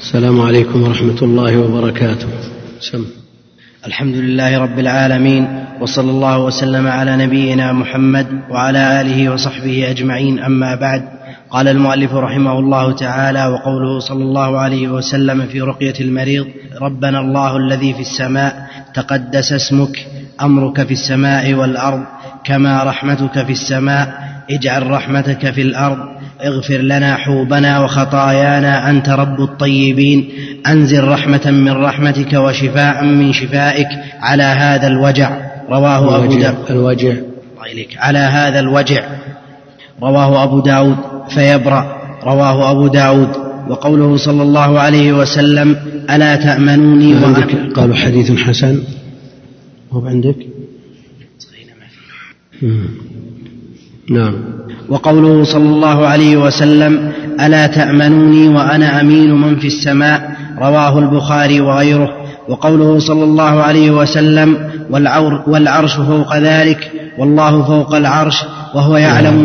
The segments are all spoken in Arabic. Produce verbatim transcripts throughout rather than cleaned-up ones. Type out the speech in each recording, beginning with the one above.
السلام عليكم ورحمة الله وبركاته. سم. الحمد لله رب العالمين، وصلى الله وسلم على نبينا محمد وعلى آله وصحبه أجمعين، أما بعد. قال المؤلف رحمه الله تعالى: وقوله صلى الله عليه وسلم في رقية المريض: ربنا الله الذي في السماء تقدس اسمك، أمرك في السماء والأرض، كما رحمتك في السماء، اجعل رحمتك في الأرض، اغفر لنا حوبنا وخطايانا، أنت رب الطيبين، أنزل رحمة من رحمتك وشفاء من شفائك على هذا الوجع. رواه أبو داود. الوجع على هذا الوجع رواه أبو داود فيبرأ. رواه أبو داود. وقوله صلى الله عليه وسلم: ألا تأمنوني وأمن. قالوا حديث حسن. هو عندك؟ نعم. وقوله صلى الله عليه وسلم: ألا تأمنوني وأنا أمين من في السماء. رواه البخاري وغيره. وقوله صلى الله عليه وسلم: والعرش فوق ذلك، والله فوق العرش، وهو يعلم.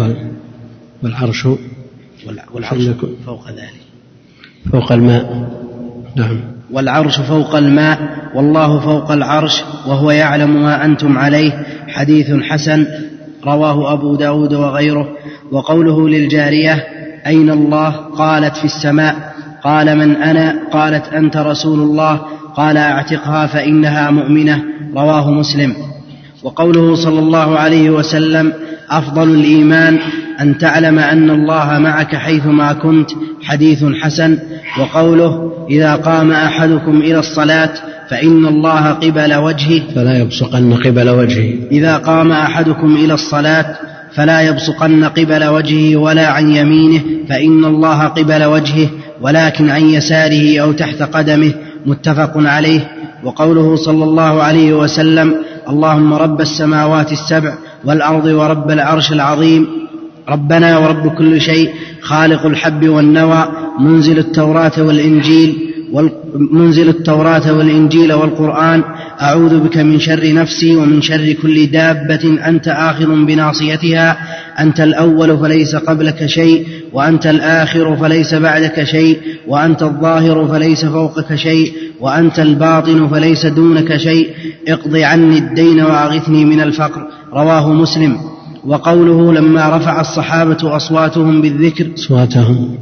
والعرش والعرش فوق ذلك، فوق الماء. نعم. والعرش فوق الماء، والله فوق العرش، وهو يعلم ما أنتم عليه. حديث حسن. رواه أبو داود وغيره. وقوله للجارية: أين الله؟ قالت: في السماء. قال: من أنا؟ قالت: أنت رسول الله. قال: اعتقها فإنها مؤمنة. رواه مسلم. وقوله صلى الله عليه وسلم: أفضل الإيمان أن تعلم أن الله معك حيثما كنت. حديث حسن. وقوله: إذا قام أحدكم إلى الصلاة فإن الله قبل وجهه فلا يبصقن قبل وجهه. إذا قام أحدكم إلى الصلاة فلا يبصقن قبل وجهه ولا عن يمينه، فإن الله قبل وجهه، ولكن عن يساره أو تحت قدمه. متفق عليه. وقوله صلى الله عليه وسلم: اللهم رب السماوات السبع والأرض ورب العرش العظيم، ربنا ورب كل شيء، خالق الحب والنوى، منزل التوراة والإنجيل منزل التوراة والإنجيل والقرآن، أعوذ بك من شر نفسي ومن شر كل دابة أنت آخذ بناصيتها، أنت الأول فليس قبلك شيء، وأنت الآخر فليس بعدك شيء، وأنت الظاهر فليس فوقك شيء، وأنت الباطن فليس دونك شيء، اقض عني الدين وأغثني من الفقر. رواه مسلم. وقوله: لما رفع الصحابة أصواتهم بالذكر أصواتهم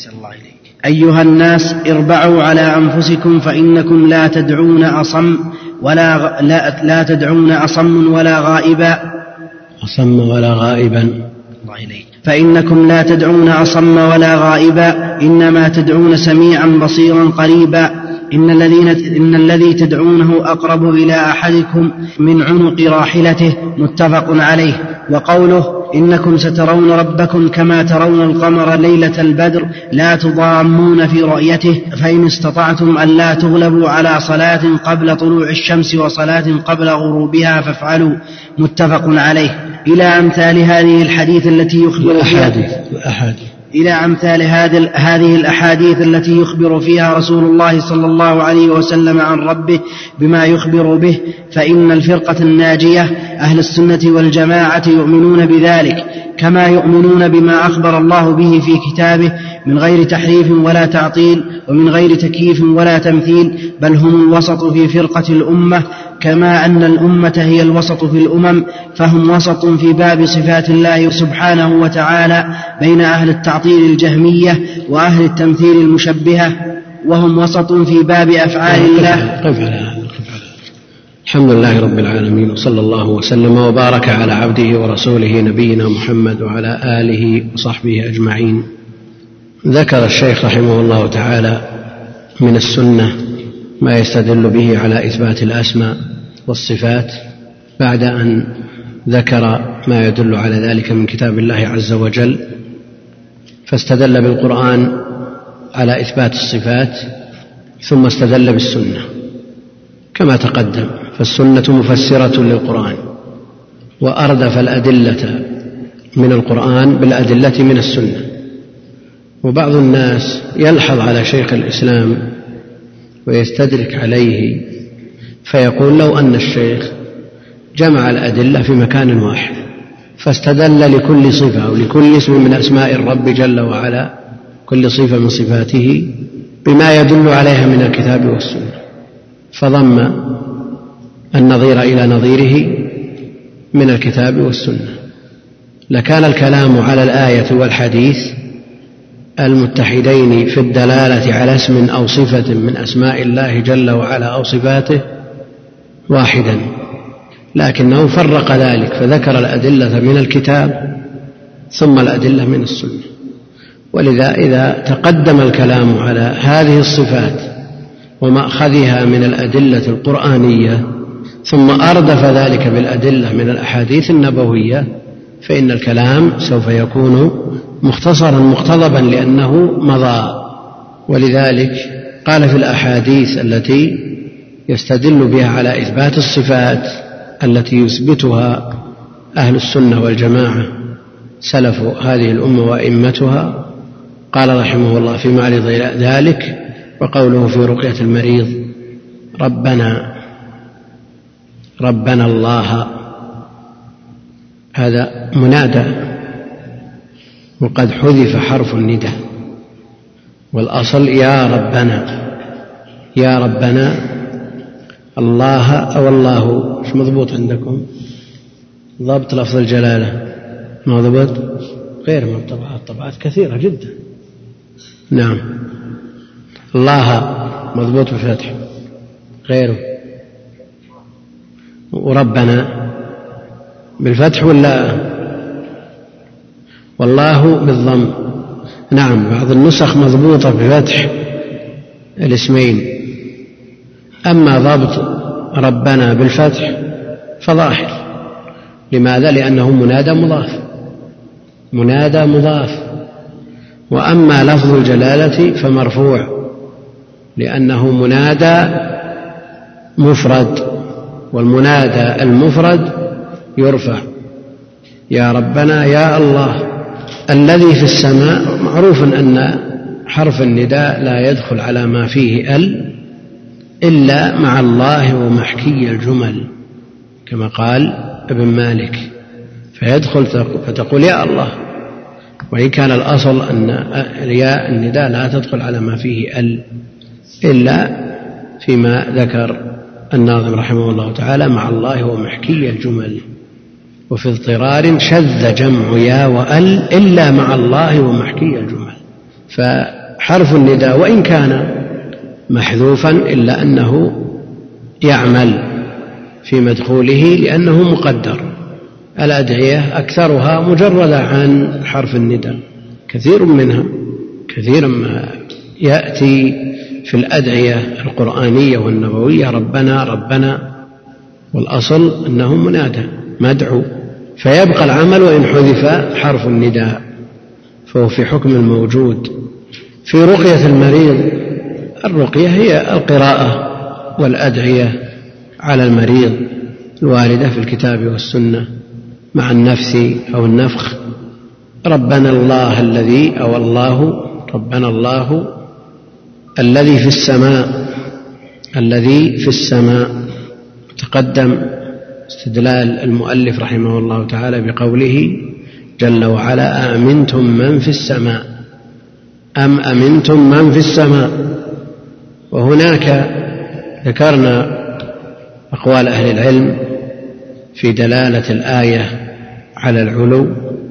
أيها الناس اربعوا على أنفسكم فإنكم لا تدعون أصم ولا غ... لا... لا تدعون أصم ولا غائبا أصم ولا غائبا فإنكم لا تدعون أصم ولا غائبا، إنما تدعون سميعا بصيرا قريبا. إن, الذين إن الذي تدعونه أقرب إلى أحدكم من عنق راحلته. متفق عليه. وقوله: إنكم سترون ربكم كما ترون القمر ليلة البدر لا تضامون في رؤيته، فإن استطعتم أن لا تغلبوا على صلاة قبل طلوع الشمس وصلاة قبل غروبها فافعلوا. متفق عليه. إلى أمثال هذه الحديث التي يخبر فيها إلى أمثال هذه الأحاديث التي يخبر فيها رسول الله صلى الله عليه وسلم عن ربه بما يخبر به، فإن الفرقة الناجية أهل السنة والجماعة يؤمنون بذلك كما يؤمنون بما أخبر الله به في كتابه من غير تحريف ولا تعطيل ومن غير تكييف ولا تمثيل، بل هم الوسط في فرقة الأمة، كما أن الأمة هي الوسط في الأمم، فهم وسط في باب صفات الله سبحانه وتعالى بين أهل التعطيل الجهمية وأهل التمثيل المشبهة، وهم وسط في باب أفعال الله. الحمد لله رب العالمين، وصلى الله وسلم وبارك على عبده ورسوله نبينا محمد وعلى آله وصحبه أجمعين. ذكر الشيخ رحمه الله تعالى من السنة ما يستدل به على إثبات الأسماء والصفات، بعد أن ذكر ما يدل على ذلك من كتاب الله عز وجل، فاستدل بالقرآن على إثبات الصفات، ثم استدل بالسنة كما تقدم، فالسنة مفسرة للقرآن، وأردف الأدلة من القرآن بالأدلة من السنة. وبعض الناس يلحظ على شيخ الإسلام ويستدرك عليه فيقول: لو أن الشيخ جمع الأدلة في مكان واحد فاستدل لكل صفة أو لكل اسم من أسماء الرب جل وعلا، كل صفة من صفاته، بما يدل عليها من الكتاب والسنة، فضم النظير إلى نظيره من الكتاب والسنة، لكان الكلام على الآية والحديث المتحدين في الدلالة على اسم أو صفة من أسماء الله جل وعلا أو صفاته واحدا، لكنه فرق ذلك فذكر الأدلة من الكتاب ثم الأدلة من السنة. ولذا إذا تقدم الكلام على هذه الصفات ومأخذها من الأدلة القرآنية ثم أردف ذلك بالأدلة من الأحاديث النبوية فإن الكلام سوف يكون مختصرا مقتضبا لأنه مضى. ولذلك قال في الأحاديث التي يستدل بها على إثبات الصفات التي يثبتها أهل السنة والجماعة سلف هذه الأمة وأئمتها، قال رحمه الله في معرض ذلك وقوله في رقية المريض: ربنا ربنا الله، هذا منادى وقد حذف حرف النداء، والأصل يا ربنا يا ربنا الله أو الله. مش مضبوط عندكم ضبط لفظ الجلالة؟ مضبوط غير مضبوط، طبعات كثيرة جدا. نعم، الله مضبوط بفتح غيره، وربنا بالفتح ولا والله بالضم؟ نعم، بعض النسخ مضبوطة بفتح الاسمين، أما ضبط ربنا بالفتح فظاهر. لماذا؟ لأنه منادى مضاف منادى مضاف وأما لفظ الجلالة فمرفوع لأنه منادى مفرد، والمنادى المفرد يرفع. يا ربنا يا الله. الذي في السماء معروف أن حرف النداء لا يدخل على ما فيه ال إلا مع الله ومحكي الجمل كما قال ابن مالك، فيدخل فتقول يا الله، وإن كان الأصل أن ياء النداء لا تدخل على ما فيه ال إلا فيما ذكر الناظم رحمه الله تعالى مع الله ومحكي الجمل. وفي اضطرار شذ جمع يا وأل إلا مع الله ومحكي الجمل. فحرف النداء وإن كان محذوفا إلا أنه يعمل في مدخوله لأنه مقدر. الأدعية أكثرها مجردة عن حرف النداء، كثير منها كثيرا ما يأتي في الأدعية القرآنية والنبوية ربنا ربنا، والأصل أنه منادى مدعو، فيبقى العمل وإن حذف حرف النداء فهو في حكم الموجود. في رقية المريض، الرقية هي القراءة والأدعية على المريض الواردة في الكتاب والسنة مع النفس أو النفخ. ربنا الله الذي أو الله ربنا الله الذي في السماء الذي في السماء. تقدم استدلال المؤلف رحمه الله تعالى بقوله جل وعلا أأمنتم من في السماء، أم أمنتم من في السماء. وهناك ذكرنا أقوال أهل العلم في دلالة الآية على العلو،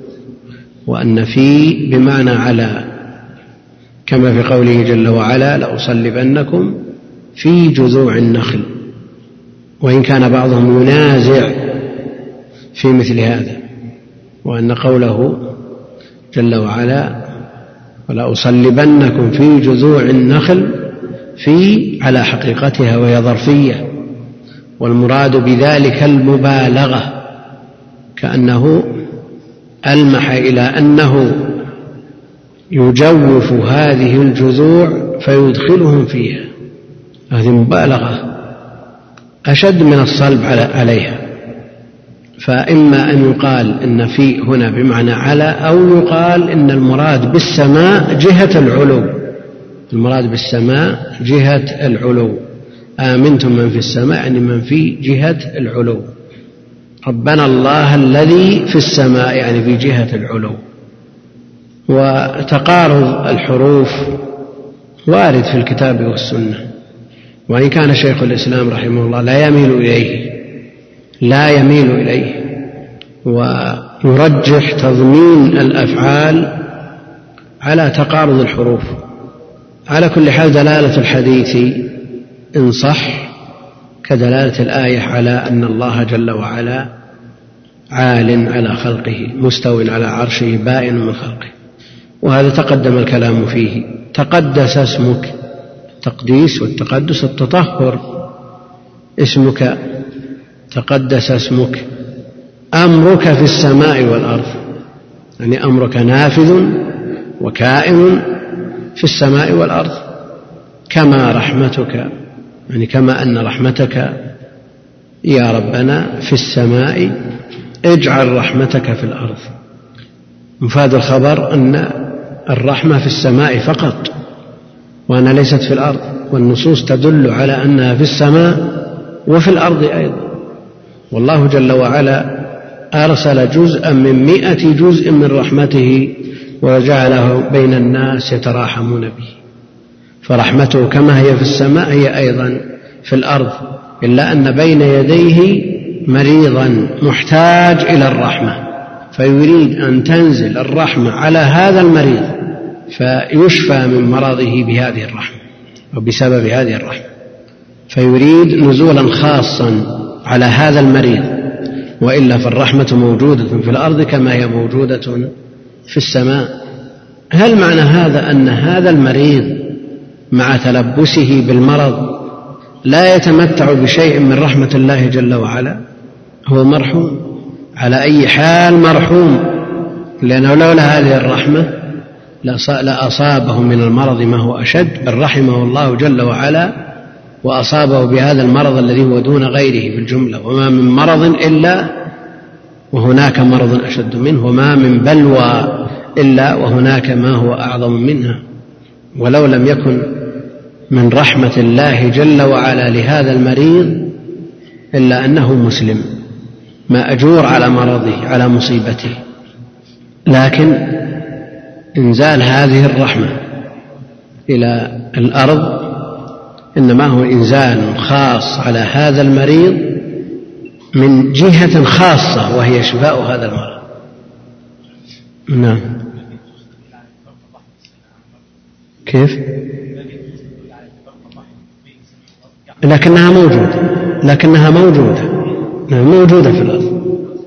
وأن في بمعنى على، كما في قوله جل وعلا لأصلبنكم في جذوع النخل، وإن كان بعضهم ينازع في مثل هذا، وأن قوله جل وعلا ولأصلبنكم في جذوع النخل في على حقيقتها وهي ظرفية، والمراد بذلك المبالغة، كأنه ألمح إلى أنه يجوف هذه الجذوع فيدخلهم فيها، هذه مبالغة أشد من الصلب عليها. فإما أن يقال إن في هنا بمعنى على، أو يقال إن المراد بالسماء جهة العلو، المراد بالسماء جهة العلو. آمنتم من في السماء يعني من في جهة العلو. ربنا الله الذي في السماء يعني في جهة العلو. وتقارب الحروف وارد في الكتاب والسنة، وإن كان شيخ الإسلام رحمه الله لا يميل إليه لا يميل إليه ويرجح تضمين الأفعال على تقارض الحروف. على كل حال دلالة الحديث إن صح كدلالة الآية على أن الله جل وعلا عال على خلقه مستو على عرشه بائن من خلقه، وهذا تقدم الكلام فيه. تقدس اسمك، تقديس والتقدس التطهر، اسمك تقدس اسمك. أمرك في السماء والأرض، يعني أمرك نافذ وكائن في السماء والأرض، كما رحمتك، يعني كما أن رحمتك يا ربنا في السماء اجعل رحمتك في الأرض. مفاد الخبر أن الرحمة في السماء فقط وأنها ليست في الأرض، والنصوص تدل على أنها في السماء وفي الأرض أيضا. والله جل وعلا أرسل جزءا من مئة جزء من رحمته وجعله بين الناس يتراحمون به، فرحمته كما هي في السماء هي أيضا في الأرض، إلا أن بين يديه مريضا محتاج إلى الرحمة، فيريد أن تنزل الرحمة على هذا المريض فيشفى من مرضه بهذه الرحمة أو بسبب هذه الرحمة، فيريد نزولا خاصا على هذا المريض، وإلا فالرحمة موجودة في الأرض كما هي موجودة في السماء. هل معنى هذا أن هذا المريض مع تلبسه بالمرض لا يتمتع بشيء من رحمة الله جل وعلا؟ هو مرحوم على أي حال، مرحوم، لأنه لولا هذه الرحمة لأصابه من المرض ما هو أشد، بل رحمه الله جل وعلا وأصابه بهذا المرض الذي هو دون غيره في الجملة. وما من مرض إلا وهناك مرض أشد منه، وما من بلوى إلا وهناك ما هو أعظم منها. ولو لم يكن من رحمة الله جل وعلا لهذا المريض إلا أنه مسلم مأجور على مرضه على مصيبته، لكن إنزال هذه الرحمة إلى الأرض إنما هو إنزال خاص على هذا المريض من جهة خاصة وهي شفاء هذا المرض. نعم. كيف؟ لكنها موجودة لكنها موجودة موجودة في الأرض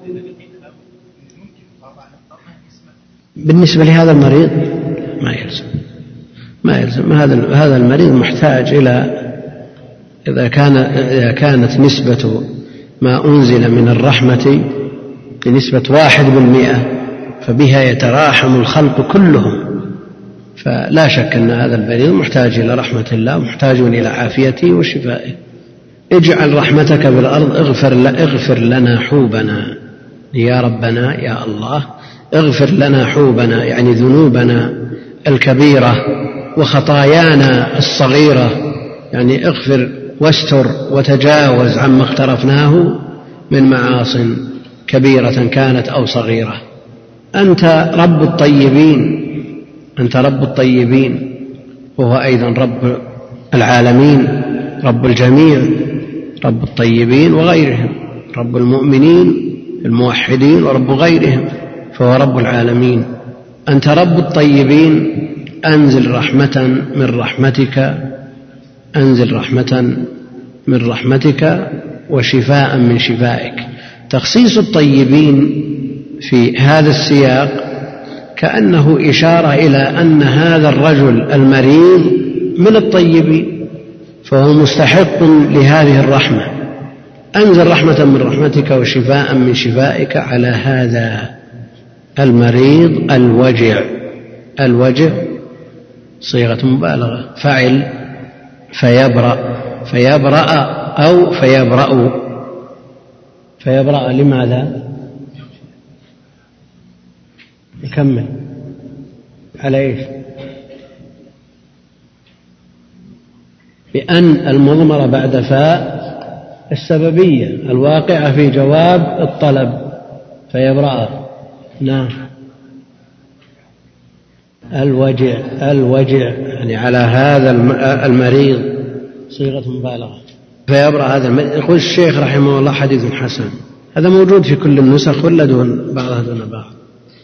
بالنسبة لهذا المريض. ما يلزم ما يلزم هذا هذا المريض محتاج إلى إذا كان إذا كانت نسبة ما أنزل من الرحمة بنسبة واحد بالمئة فبها يتراحم الخلق كلهم، فلا شك أن هذا المريض محتاج إلى رحمة الله، محتاج إلى عافيته وشفائه. اجعل رحمتك بالأرض، اغفر, اغفر لنا حوبنا يا ربنا يا الله، اغفر لنا حوبنا يعني ذنوبنا الكبيرة وخطايانا الصغيرة، يعني اغفر واستر وتجاوز عما اقترفناه من معاصٍ كبيرة كانت أو صغيرة. أنت رب الطيبين أنت رب الطيبين وهو أيضا رب العالمين، رب الجميع، رب الطيبين وغيرهم، رب المؤمنين الموحدين ورب غيرهم، فهو رب العالمين. أنت رب الطيبين، أنزل رحمة من رحمتك أنزل رحمة من رحمتك وشفاء من شفائك. تخصيص الطيبين في هذا السياق كأنه إشارة إلى أن هذا الرجل المريض من الطيبين، فهو مستحق لهذه الرحمة. أنزل رحمة من رحمتك وشفاء من شفائك على هذا المريض الوجع. الوجع صيغة مبالغة، فعل فيبرأ فيبرأ أو فيبرأ. فيبرأ لماذا؟ نكمل على إيش؟ بأن المضمرة بعد فاء السببية الواقعة في جواب الطلب، فيبرأ. نعم. الوجع الوجع يعني على هذا المريض صيغة مبالغة فيبرأ هذا المريض. يقول الشيخ رحمه الله حديث حسن. هذا موجود في كل النسخ ولا دون بعضها دون بعض؟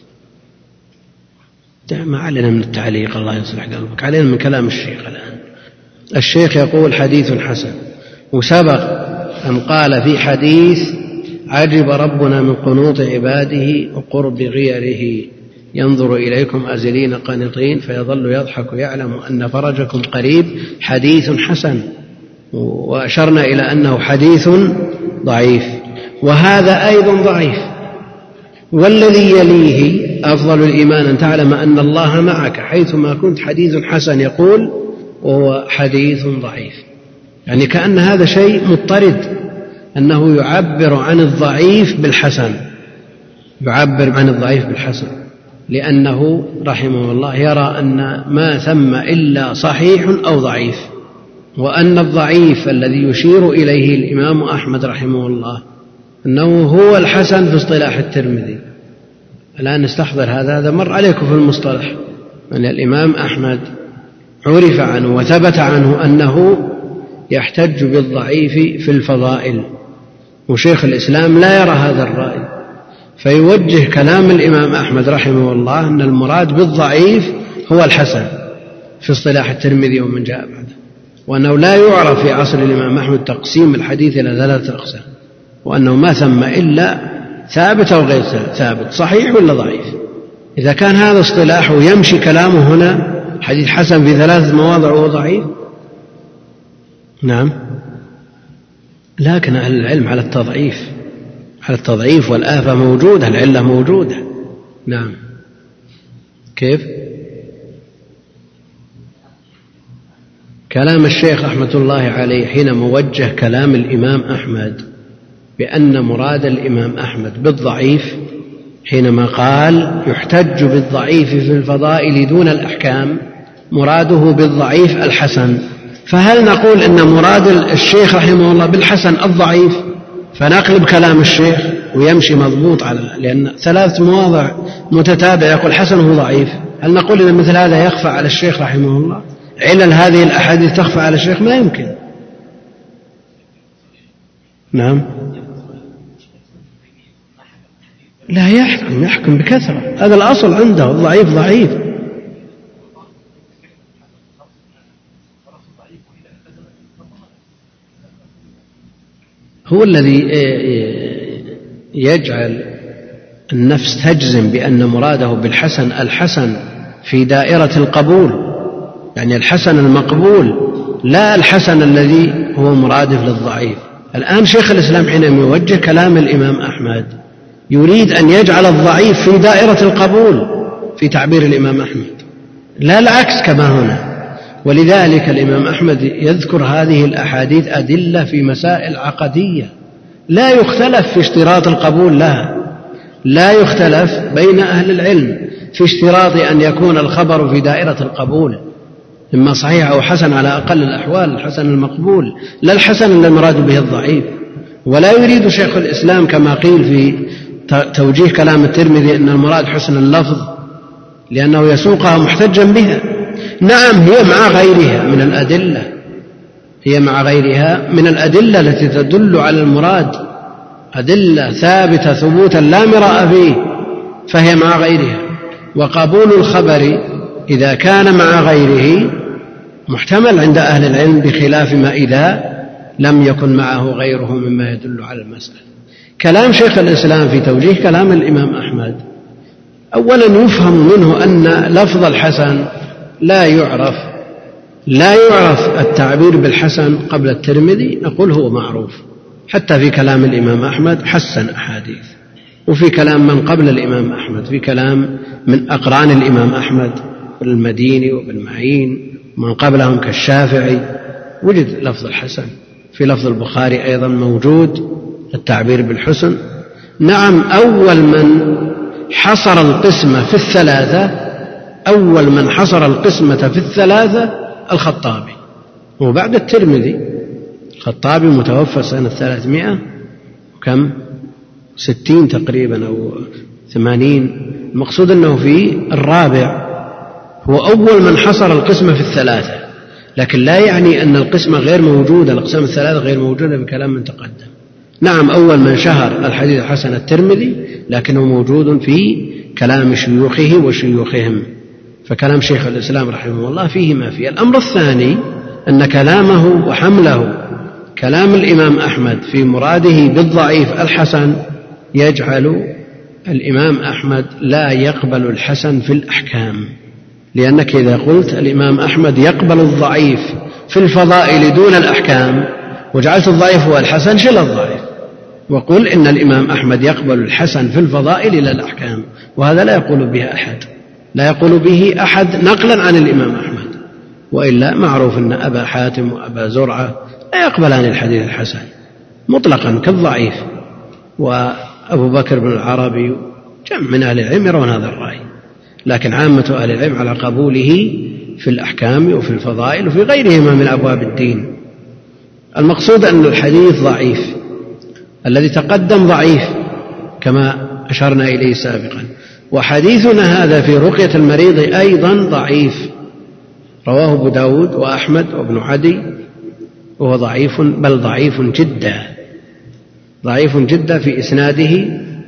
ما علينا من التعليق، الله يصلح قلبك، علينا من كلام الشيخ. الآن الشيخ يقول حديث حسن، وسبق أن قال في حديث عجب ربنا من قنوط عباده وقرب غيره ينظر إليكم أزلين قانطين فيظل يضحك يعلم أن فرجكم قريب. حديث حسن، وأشرنا إلى أنه حديث ضعيف، وهذا أيضا ضعيف. والذي يليه أفضل الإيمان أن تعلم أن الله معك حيثما كنت حديث حسن يقول، وهو حديث ضعيف. يعني كأن هذا شيء مضطرد، أنه يعبر عن الضعيف بالحسن، يعبر عن الضعيف بالحسن، لأنه رحمه الله يرى أن ما ثم إلا صحيح أو ضعيف، وأن الضعيف الذي يشير إليه الإمام أحمد رحمه الله أنه هو الحسن في اصطلاح الترمذي. الآن نستحضر هذا، هذا مر عليكم في المصطلح أن الإمام أحمد عرف عنه وثبت عنه أنه يحتج بالضعيف في الفضائل، وشيخ الإسلام لا يرى هذا الرأي، فيوجه كلام الإمام أحمد رحمه الله أن المراد بالضعيف هو الحسن في اصطلاح الترمذي ومن جاء بعده، وأنه لا يعرف في عصر الإمام أحمد تقسيم الحديث إلى ثلاثة أقسام، وأنه ما ثم إلا ثابت أو غير ثابت، صحيح ولا ضعيف. إذا كان هذا اصطلاحه يمشي كلامه هنا حديث حسن في ثلاثة مواضع وهو ضعيف، نعم، لكن أهل العلم على التضعيف، على التضعيف والآفة موجودة، العلة موجودة. نعم، كيف؟ كلام الشيخ رحمة الله عليه حين موجه كلام الإمام أحمد بأن مراد الإمام أحمد بالضعيف حينما قال يحتج بالضعيف في الفضائل دون الأحكام، مراده بالضعيف الحسن. فهل نقول إن مراد الشيخ رحمه الله بالحسن الضعيف فنقلب كلام الشيخ ويمشي مضبوط على، لأن ثلاث مواضع متتابعة يقول حسن هو ضعيف، هل نقول إن مثل هذا يخفى على الشيخ رحمه الله؟ علل هذه الأحاديث تخفى على الشيخ؟ ما يمكن. نعم، لا يحكم، يحكم بكثرة، هذا الأصل عنده، الضعيف ضعيف. هو الذي يجعل النفس تجزم بأن مراده بالحسن الحسن في دائرة القبول، يعني الحسن المقبول، لا الحسن الذي هو مرادف للضعيف. الآن شيخ الإسلام حينما يوجه كلام الإمام أحمد يريد أن يجعل الضعيف في دائرة القبول في تعبير الإمام أحمد، لا العكس كما هنا. ولذلك الإمام أحمد يذكر هذه الأحاديث أدلة في مسائل عقدية لا يختلف في اشتراط القبول لها، لا يختلف بين أهل العلم في اشتراط أن يكون الخبر في دائرة القبول، إما صحيح أو حسن على أقل الأحوال، الحسن المقبول لا الحسن الذي المراد به الضعيف. ولا يريد شيخ الإسلام كما قيل في توجيه كلام الترمذي أن المراد حسن اللفظ لأنه يسوقها محتجا بها. نعم، هي مع غيرها من الأدلة، هي مع غيرها من الأدلة التي تدل على المراد، أدلة ثابتة ثبوتا لا مراء فيه، فهي مع غيرها. وقبول الخبر إذا كان مع غيره محتمل عند أهل العلم، بخلاف ما إذا لم يكن معه غيره مما يدل على المسألة. كلام شيخ الإسلام في توجيه كلام الإمام أحمد أولا يفهم منه أن لفظ الحسن لا يعرف لا يعرف التعبير بالحسن قبل الترمذي، نقول هو معروف حتى في كلام الإمام أحمد حسن أحاديث، وفي كلام من قبل الإمام أحمد، في كلام من أقران الإمام أحمد بالمديني وبالمعين من قبلهم كالشافعي وجد لفظ الحسن. في لفظ البخاري أيضا موجود التعبير بالحسن. نعم، أول من حصر القسمة في الثلاثة أول من حصر القسمة في الثلاثة الخطابي، وبعد الترمذي. الخطابي متوفى سنة ثلاثمائة وكم ستين تقريبا أو ثمانين، المقصود أنه في الرابع، هو أول من حصر القسمة في الثلاثة، لكن لا يعني أن القسمة غير موجودة، الأقسام الثلاثة غير موجودة بكلام من تقدم. نعم، أول من شهر الحديث الحسن الترمذي، لكنه موجود في كلام شيوخه وشيوخهم، فكلام شيخ الإسلام رحمه الله فيه ما فيه. الأمر الثاني أن كلامه وحمله كلام الإمام أحمد في مراده بالضعيف الحسن يجعل الإمام أحمد لا يقبل الحسن في الأحكام، لأنك إذا قلت الإمام أحمد يقبل الضعيف في الفضائل دون الأحكام وجعلت الضعيف هو الحسن، شل الضعيف وقل إن الإمام أحمد يقبل الحسن في الفضائل إلى الأحكام، وهذا لا يقول به أحد، لا يقول به أحد نقلا عن الإمام أحمد، وإلا معروف أن أبا حاتم وأبا زرعة لا يقبلان الحديث الحسن مطلقا كالضعيف، وأبو بكر بن العربي جمع من أهل العلم يرون هذا الرأي، لكن عامة أهل العلم على قبوله في الأحكام وفي الفضائل وفي غيرهما من أبواب الدين. المقصود أن الحديث ضعيف، الذي تقدم ضعيف كما أشرنا إليه سابقا، وحديثنا هذا في رقية المريض أيضا ضعيف، رواه أبو داود وأحمد وابن عدي، وهو ضعيف بل ضعيف جدا، ضعيف جدا في إسناده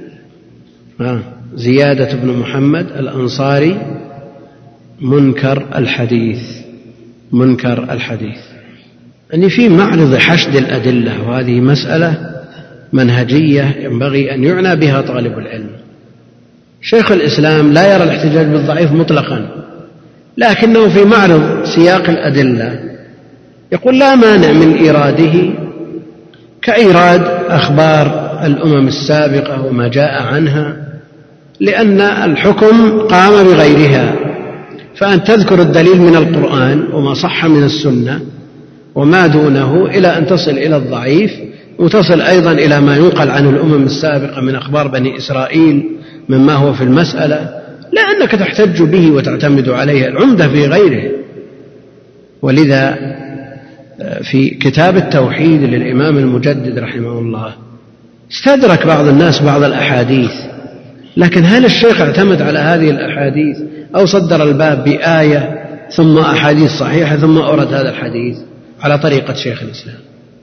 زيادة بن محمد الأنصاري منكر الحديث، منكر الحديث أن في معرض حشد الأدلة، وهذه مسألة منهجية ينبغي أن يعنى بها طالب العلم. شيخ الإسلام لا يرى الاحتجاج بالضعيف مطلقا، لكنه في معرض سياق الأدلة يقول لا مانع من إيراده كإيراد أخبار الأمم السابقة وما جاء عنها، لأن الحكم قام بغيرها، فأن تذكر الدليل من القرآن وما صح من السنة وما دونه إلى أن تصل إلى الضعيف، وتصل أيضا إلى ما ينقل عن الأمم السابقة من أخبار بني إسرائيل مما هو في المسألة، لأنك تحتج به وتعتمد عليه، العمدة في غيره. ولذا في كتاب التوحيد للإمام المجدد رحمه الله استدرك بعض الناس بعض الأحاديث، لكن هل الشيخ اعتمد على هذه الأحاديث أو صدر الباب بآية ثم أحاديث صحيحة ثم أورد هذا الحديث على طريقة شيخ الإسلام؟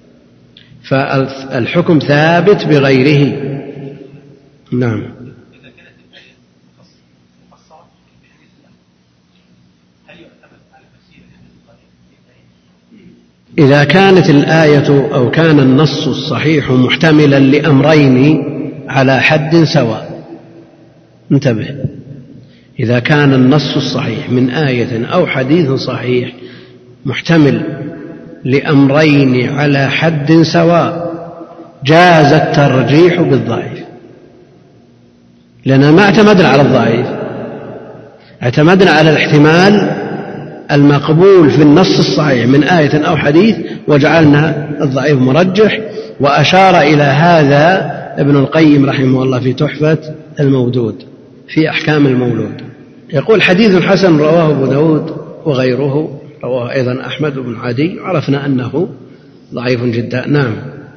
فالحكم ثابت بغيره. نعم. إذا كانت الآية أو كان النص الصحيح محتملا لأمرين على حد سواء، انتبه، إذا كان النص الصحيح من آية أو حديث صحيح محتمل لأمرين على حد سواء جاز الترجيح بالضعيف، لأننا ما اعتمدنا على الضعيف، اعتمدنا على الاحتمال المقبول في النص الصحيح من آية أو حديث وجعلنا الضعيف مرجح. وأشار إلى هذا ابن القيم رحمه الله في تحفة المودود في أحكام المولود، يقول حديث حسن رواه أبو داود وغيره، رواه أيضا أحمد بن عدي، عرفنا أنه ضعيف جدا. نعم،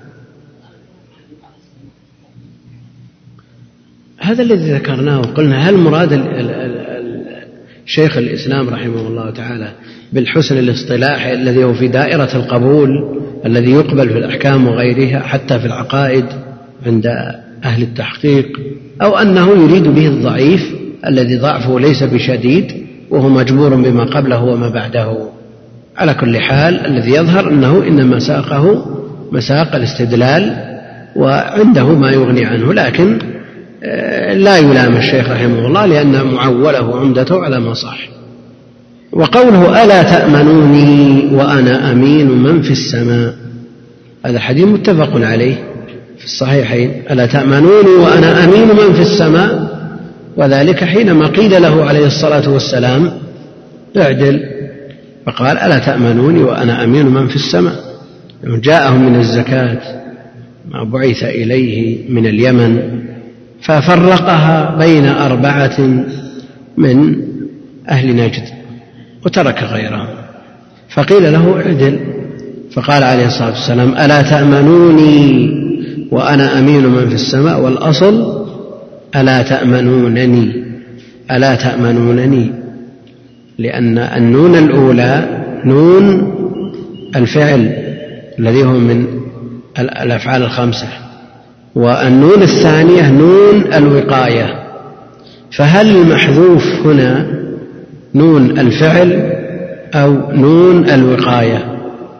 هذا الذي ذكرناه. قلنا هل مراد شيخ الإسلام رحمه الله تعالى بالحسن الاصطلاحي الذي هو في دائرة القبول الذي يقبل في الأحكام وغيرها حتى في العقائد عند أهل التحقيق، أو أنه يريد به الضعيف الذي ضعفه ليس بشديد وهو مجبور بما قبله وما بعده؟ على كل حال الذي يظهر أنه إنما ساقه مساق الاستدلال وعنده ما يغني عنه، لكن لا يلام الشيخ رحمه الله لأن معوله عمدته على ما صح. وقوله ألا تأمنوني وأنا أمين من في السماء، هذا الحديث متفق عليه في الصحيحين، ألا تأمنوني وأنا أمين من في السماء، وذلك حينما قيل له عليه الصلاة والسلام اعدل، فقال ألا تأمنوني وأنا أمين من في السماء. جاءهم من الزكاة ما بعث إليه من اليمن ففرقها بين أربعة من أهل نجد وترك غيرهم، فقيل له اعدل، فقال عليه الصلاة والسلام ألا تأمنوني وأنا أمين من في السماء، والأصل ألا تأمنونني، ألا تأمنونني، لأن النون الأولى نون الفعل الذي هو من الأفعال الخمسة، والنون الثانية نون الوقاية. فهل المحذوف هنا نون الفعل أو نون الوقاية؟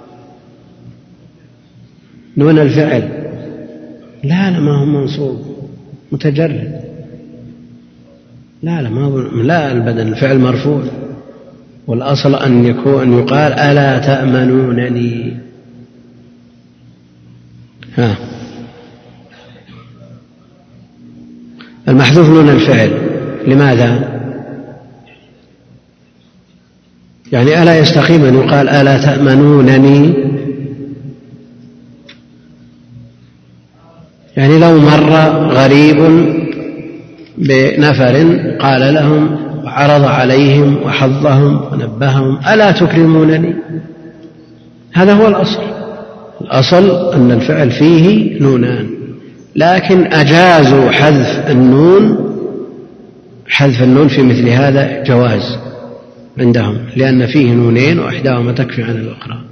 نون الفعل. لا لا، ما هو منصوب متجرد. لا لا، ما هو لا، البدن الفعل مرفوع، والأصل أن يكون أن يقال ألا تأمنونني. ها، المحذوف نون الفعل. لماذا؟ يعني ألا يستقيم أن يقال ألا تأمنونني؟ يعني لو مر غريب بنفر قال لهم وعرض عليهم وحضهم ونبههم ألا تكرمونني، هذا هو الأصل. الأصل أن الفعل فيه نونان، لكن أجازوا حذف النون، حذف النون في مثل هذا جواز عندهم، لأن فيه نونين وإحداهما تكفي عن الأخرى.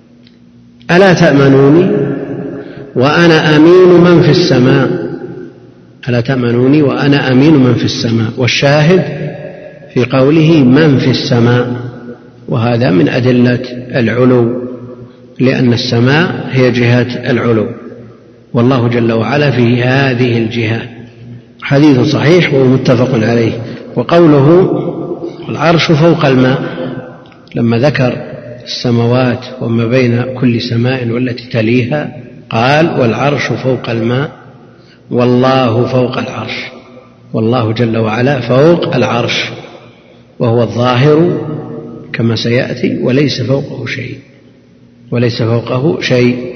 ألا تأمنوني وأنا أمين من في السماء، ألا تأمنوني وأنا أمين من في السماء، والشاهد في قوله من في السماء، وهذا من أدلة العلو، لأن السماء هي جهة العلو، والله جل وعلا في هذه الجهة. حديث صحيح ومتفق عليه. وقوله العرش فوق الماء، لما ذكر السماوات وما بين كل سماء والتي تليها قال والعرش فوق الماء والله فوق العرش، والله جل وعلا فوق العرش، وهو الظاهر كما سيأتي، وليس فوقه شيء، وليس فوقه شيء.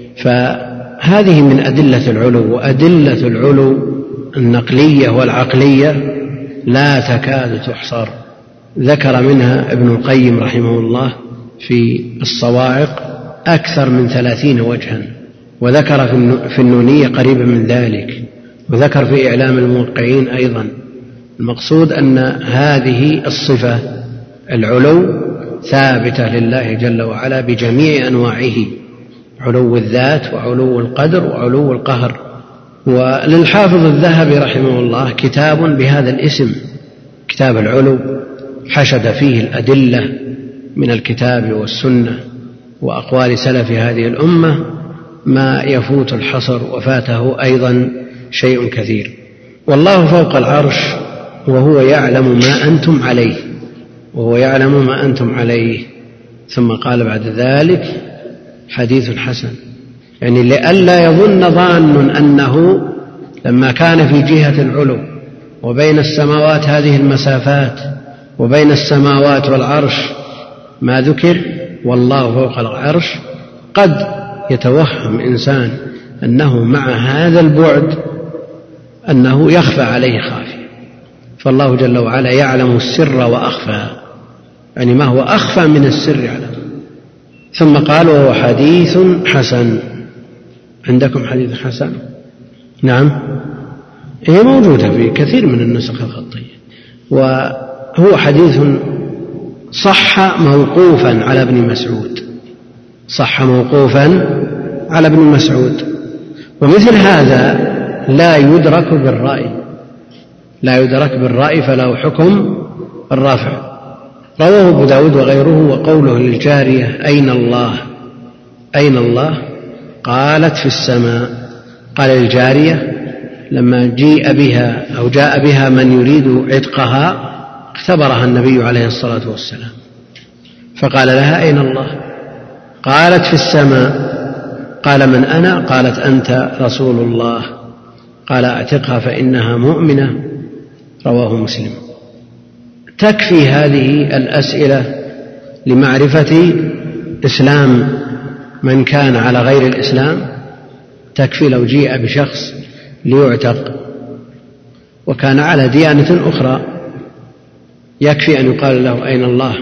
فهذه من أدلة العلو، وأدلة العلو النقلية والعقلية لا تكاد تحصر. ذكر منها ابن القيم رحمه الله في الصواعق أكثر من ثلاثين وجها، وذكر في النونية قريبا من ذلك، وذكر في إعلام الموقعين أيضا. المقصود أن هذه الصفة العلو ثابتة لله جل وعلا بجميع أنواعه، علو الذات وعلو القدر وعلو القهر. وللحافظ الذهبي رحمه الله كتاب بهذا الاسم، كتاب العلو، حشد فيه الأدلة من الكتاب والسنة وأقوال سلف هذه الأمة ما يفوت الحصر، وفاته أيضا شيء كثير. والله فوق العرش وهو يعلم ما أنتم عليه، وهو يعلم ما أنتم عليه. ثم قال بعد ذلك حديث حسن، يعني لئلا يظن ظان أنه لما كان في جهة العلو وبين السماوات هذه المسافات، وبين السماوات والعرش ما ذكر والله فوق العرش، قد يتوهم إنسان أنه مع هذا البعد أنه يخفى عليه خافي، فالله جل وعلا يعلم السر وأخفى، يعني ما هو أخفى من السر يعلم. ثم قال وهو حديث حسن. عندكم حديث حسن؟ نعم، هي موجودة في كثير من النسخ الخطية. وهو حديث صح موقوفا على ابن مسعود، صح موقوفا على ابن مسعود. ومثل هذا لا يدرك بالرأي، لا يدرك بالرأي فله حكم الرافع. رواه أبو داود وغيره. وقوله للجارية أين الله، أين الله؟ قالت في السماء. قال للجارية لما جيء بها أو جاء بها من يريد عتقها اختبرها النبي عليه الصلاة والسلام، فقال لها أين الله؟ قالت في السماء. قال من أنا؟ قالت أنت رسول الله. قال اعتقها فإنها مؤمنة. رواه مسلم. تكفي هذه الأسئلة لمعرفة إسلام من كان على غير الإسلام، تكفي لو جيء بشخص ليعتق وكان على ديانة أخرى، يكفي أن يقال له أين الله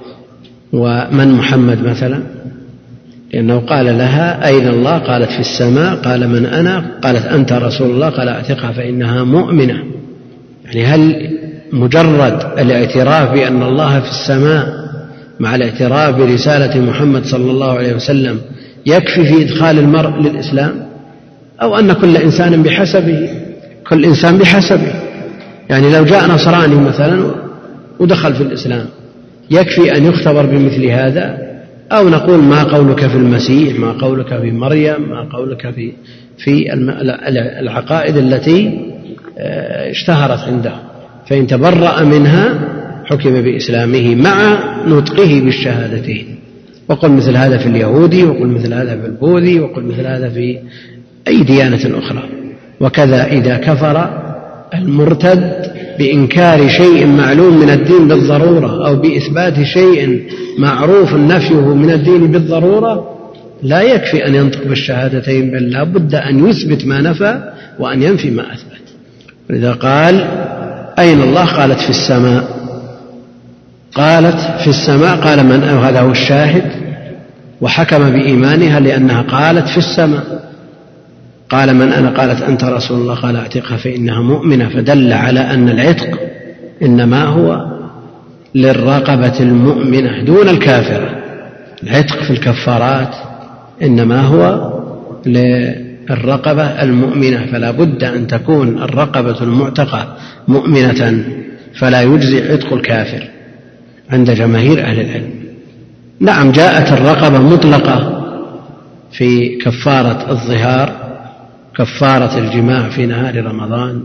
ومن محمد مثلا، لأنه قال لها أين الله؟ قالت في السماء. قال من أنا؟ قالت أنت رسول الله. قال اعتقها فإنها مؤمنة. يعني هل مجرد الاعتراف بأن الله في السماء مع الاعتراف برسالة محمد صلى الله عليه وسلم يكفي في إدخال المرء للإسلام، أو أن كل إنسان بحسبه، كل إنسان بحسبه، يعني لو جاء نصراني مثلا ودخل في الإسلام يكفي أن يختبر بمثل هذا، أو نقول ما قولك في المسيح، ما قولك في مريم، ما قولك في في العقائد التي اشتهرت عنده، فإن تبرأ منها حكم بإسلامه مع نطقه بالشهادتين. وقل مثل هذا في اليهودي، وقل مثل هذا في البوذي، وقل مثل هذا في أي ديانة أخرى. وكذا إذا كفر المرتد بإنكار شيء معلوم من الدين بالضرورة أو بإثبات شيء معروف نفيه من الدين بالضرورة، لا يكفي أن ينطق بالشهادتين، بل لا بد أن يثبت ما نفى وأن ينفي ما أثبت. ولذا قال أين الله؟ قالت في السماء. قالت في السماء، قال من؟ هذا هو الشاهد، وحكم بإيمانها لأنها قالت في السماء. قال من أنا؟ قالت أنت رسول الله. قال اعتقها فإنها مؤمنة، فدل على أن العتق إنما هو للرقبة المؤمنة دون الكافرة. العتق في الكفارات إنما هو للرقبة المؤمنة، فلا بد أن تكون الرقبة المعتقة مؤمنة، فلا يجزي عتق الكافر عند جماهير أهل العلم. نعم، جاءت الرقبة مطلقة في كفارة الظهار، كفارة الجماع في نهار رمضان،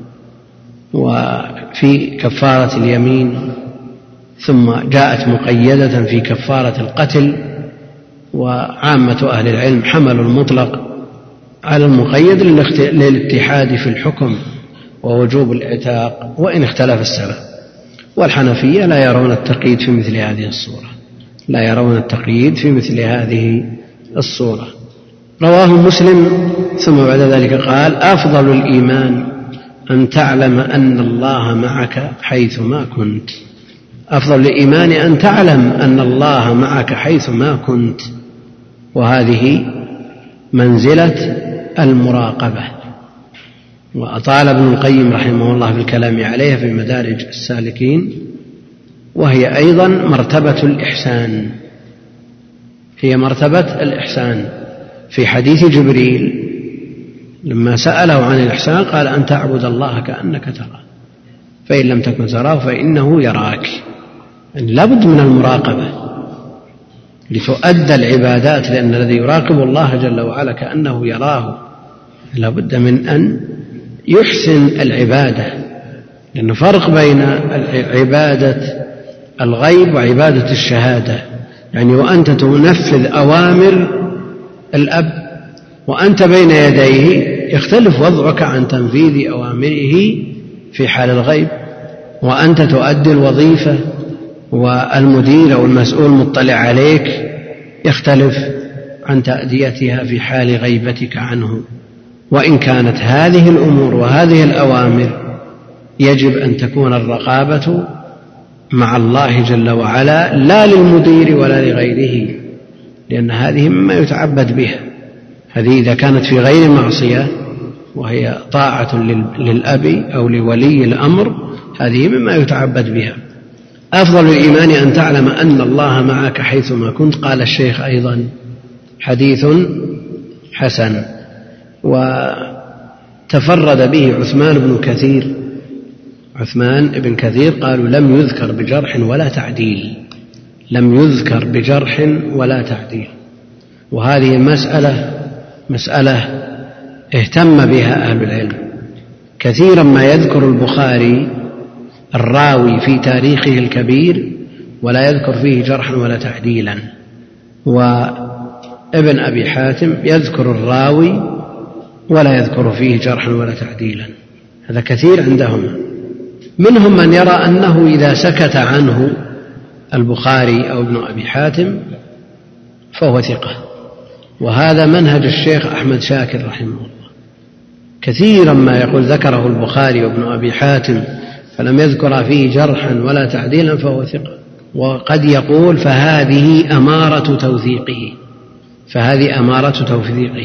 وفي كفارة اليمين، ثم جاءت مقيدة في كفارة القتل. وعامة أهل العلم حملوا المطلق على المقيد للاتحاد في الحكم ووجوب العتاق وإن اختلف السبب. والحنفية لا يرون التقييد في مثل هذه الصورة، لا يرون التقييد في مثل هذه الصورة. رواه مسلم. ثم بعد ذلك قال أفضل الإيمان أن تعلم أن الله معك حيثما كنت. أفضل الإيمان أن تعلم أن الله معك حيثما كنت، وهذه منزلة المراقبة. وأطال ابن القيم رحمه الله في الكلام عليها في مدارج السالكين، وهي أيضا مرتبة الإحسان، هي مرتبة الإحسان. في حديث جبريل لما سأله عن الإحسان قال أن تعبد الله كأنك تراه، فإن لم تكن تراه فإنه يراك. يعني لا بد من المراقبة لتؤدى العبادات، لأن الذي يراقب الله جل وعلا كأنه يراه لا بد من أن يحسن العبادة، لأن فرق بين عبادة الغيب وعبادة الشهادة. يعني وأنت تنفذ أوامر الأب وأنت بين يديه يختلف وضعك عن تنفيذ أوامره في حال الغيب، وأنت تؤدي الوظيفة والمدير أو المسؤول مطلع عليك يختلف عن تأديتها في حال غيبتك عنه. وإن كانت هذه الأمور وهذه الأوامر يجب أن تكون الرقابة مع الله جل وعلا لا للمدير ولا لغيره، لأن هذه مما يتعبد بها. هذه إذا كانت في غير معصية وهي طاعة للأب أو لولي الأمر، هذه مما يتعبد بها. أفضل الإيمان أن تعلم أن الله معك حيثما كنت. قال الشيخ أيضا حديث حسن، وتفرد به عثمان بن كثير. عثمان بن كثير قالوا لم يذكر بجرح ولا تعديل، لم يذكر بجرح ولا تعديل. وهذه المسألة مسألة اهتم بها أهل العلم. كثيرا ما يذكر البخاري الراوي في تاريخه الكبير ولا يذكر فيه جرحا ولا تعديلا، وابن أبي حاتم يذكر الراوي ولا يذكر فيه جرحا ولا تعديلا. هذا كثير عندهم. منهم من يرى أنه إذا سكت عنه البخاري أو ابن أبي حاتم فهو ثقة، وهذا منهج الشيخ أحمد شاكر رحمه الله. كثيرا ما يقول ذكره البخاري وابن أبي حاتم فلم يذكر فيه جرحا ولا تعديلا فهو ثقة، وقد يقول فهذه أمارة توثيقه، فهذه أمارة توثيقه.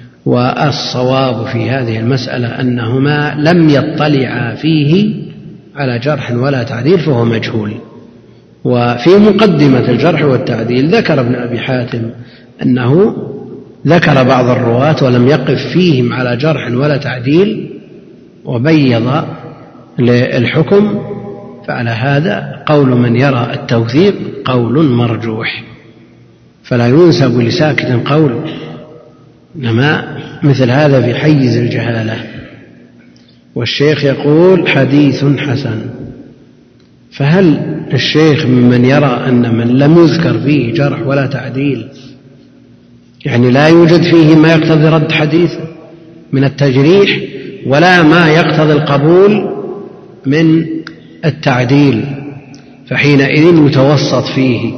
والصواب في هذه المسألة أنهما لم يطلعا فيه على جرح ولا تعديل فهو مجهول. وفي مقدمة الجرح والتعديل ذكر ابن أبي حاتم أنه ذكر بعض الرواة ولم يقف فيهم على جرح ولا تعديل وبيض للحكم، فعلى هذا قول من يرى التوثيق قول مرجوح، فلا ينسب لساكت قول، إنما مثل هذا في حيز الجهالة. والشيخ يقول حديث حسن، فهل الشيخ ممن يرى أن من لم يذكر فيه جرح ولا تعديل يعني لا يوجد فيه ما يقتضي رد حديث من التجريح ولا ما يقتضي القبول من التعديل، فحينئذ يتوسط فيه،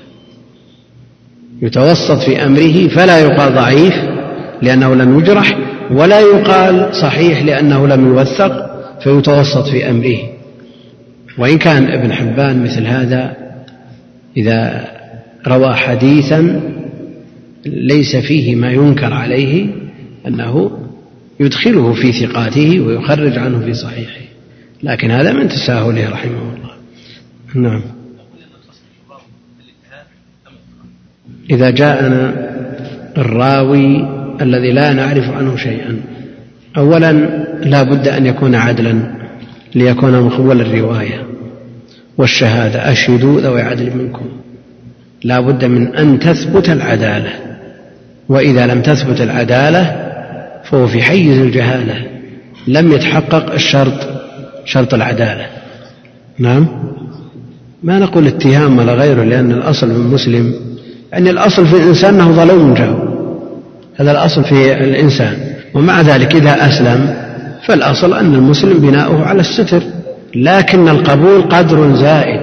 يتوسط في أمره، فلا يقال ضعيف لأنه لم يجرح ولا يقال صحيح لأنه لم يوثق، فيتوسط في أمره. وإن كان ابن حبان مثل هذا إذا روى حديثا ليس فيه ما ينكر عليه أنه يدخله في ثقاته ويخرج عنه في صحيحه، لكن هذا من تساهله رحمه الله. نعم. إذا جاءنا الراوي الذي لا نعرف عنه شيئا، أولا لا بد أن يكون عدلا ليكون مقبول الرواية والشهادة، أشهدوا ذوي عدل منكم، لا بد من أن تثبت العدالة، وإذا لم تثبت العدالة فهو في حيز الجهالة، لم يتحقق الشرط شرط العدالة. نعم، ما نقول اتهام ولا غيره، لأن الأصل في المسلم يعني الأصل في الإنسان أنه ظلوم جهول، هذا الأصل في الإنسان. ومع ذلك إذا أسلم فالأصل أن المسلم بناؤه على الستر، لكن القبول قدر زائد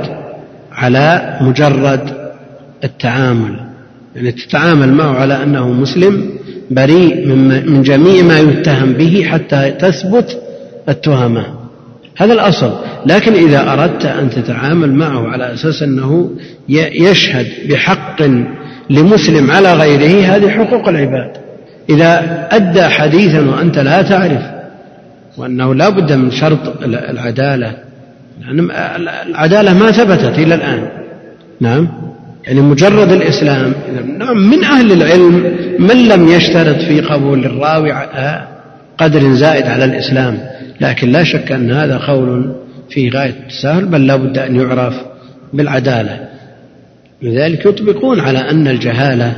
على مجرد التعامل، يعني تتعامل معه على أنه مسلم بريء من جميع ما يتهم به حتى تثبت التهمة، هذا الأصل. لكن إذا أردت أن تتعامل معه على أساس أنه يشهد بحق لمسلم على غيره، هذه حقوق العباد. إذا أدى حديثا وأنت لا تعرف وأنه لا بد من شرط العدالة، يعني العدالة ما ثبتت إلى الآن. نعم، يعني مجرد الإسلام. نعم، من أهل العلم من لم يشترط في قبول الراوي قدر زائد على الإسلام، لكن لا شك أن هذا قول في غاية التساهل، بل لا بد أن يعرف بالعدالة. لذلك يطبقون على أن الجهالة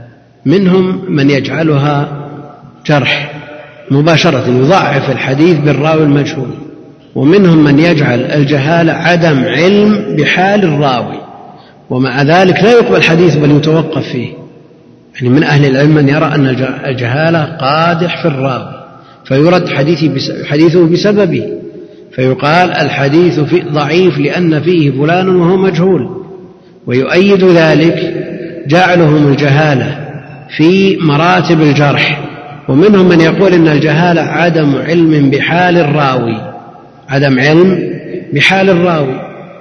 منهم من يجعلها جرح مباشرة، يضعف الحديث بالراوي المجهول، ومنهم من يجعل الجهالة عدم علم بحال الراوي، ومع ذلك لا يقبل حديث بل يتوقف فيه. يعني من أهل العلم من يرى أن الجهالة قادح في الراوي فيرد حديثه بسببه، فيقال الحديث فيه ضعيف لأن فيه فلان وهو مجهول. ويؤيد ذلك جعلهم الجهالة في مراتب الجرح، ومنهم من يقول إن الجهالة عدم علم بحال الراوي، عدم علم بحال الراوي.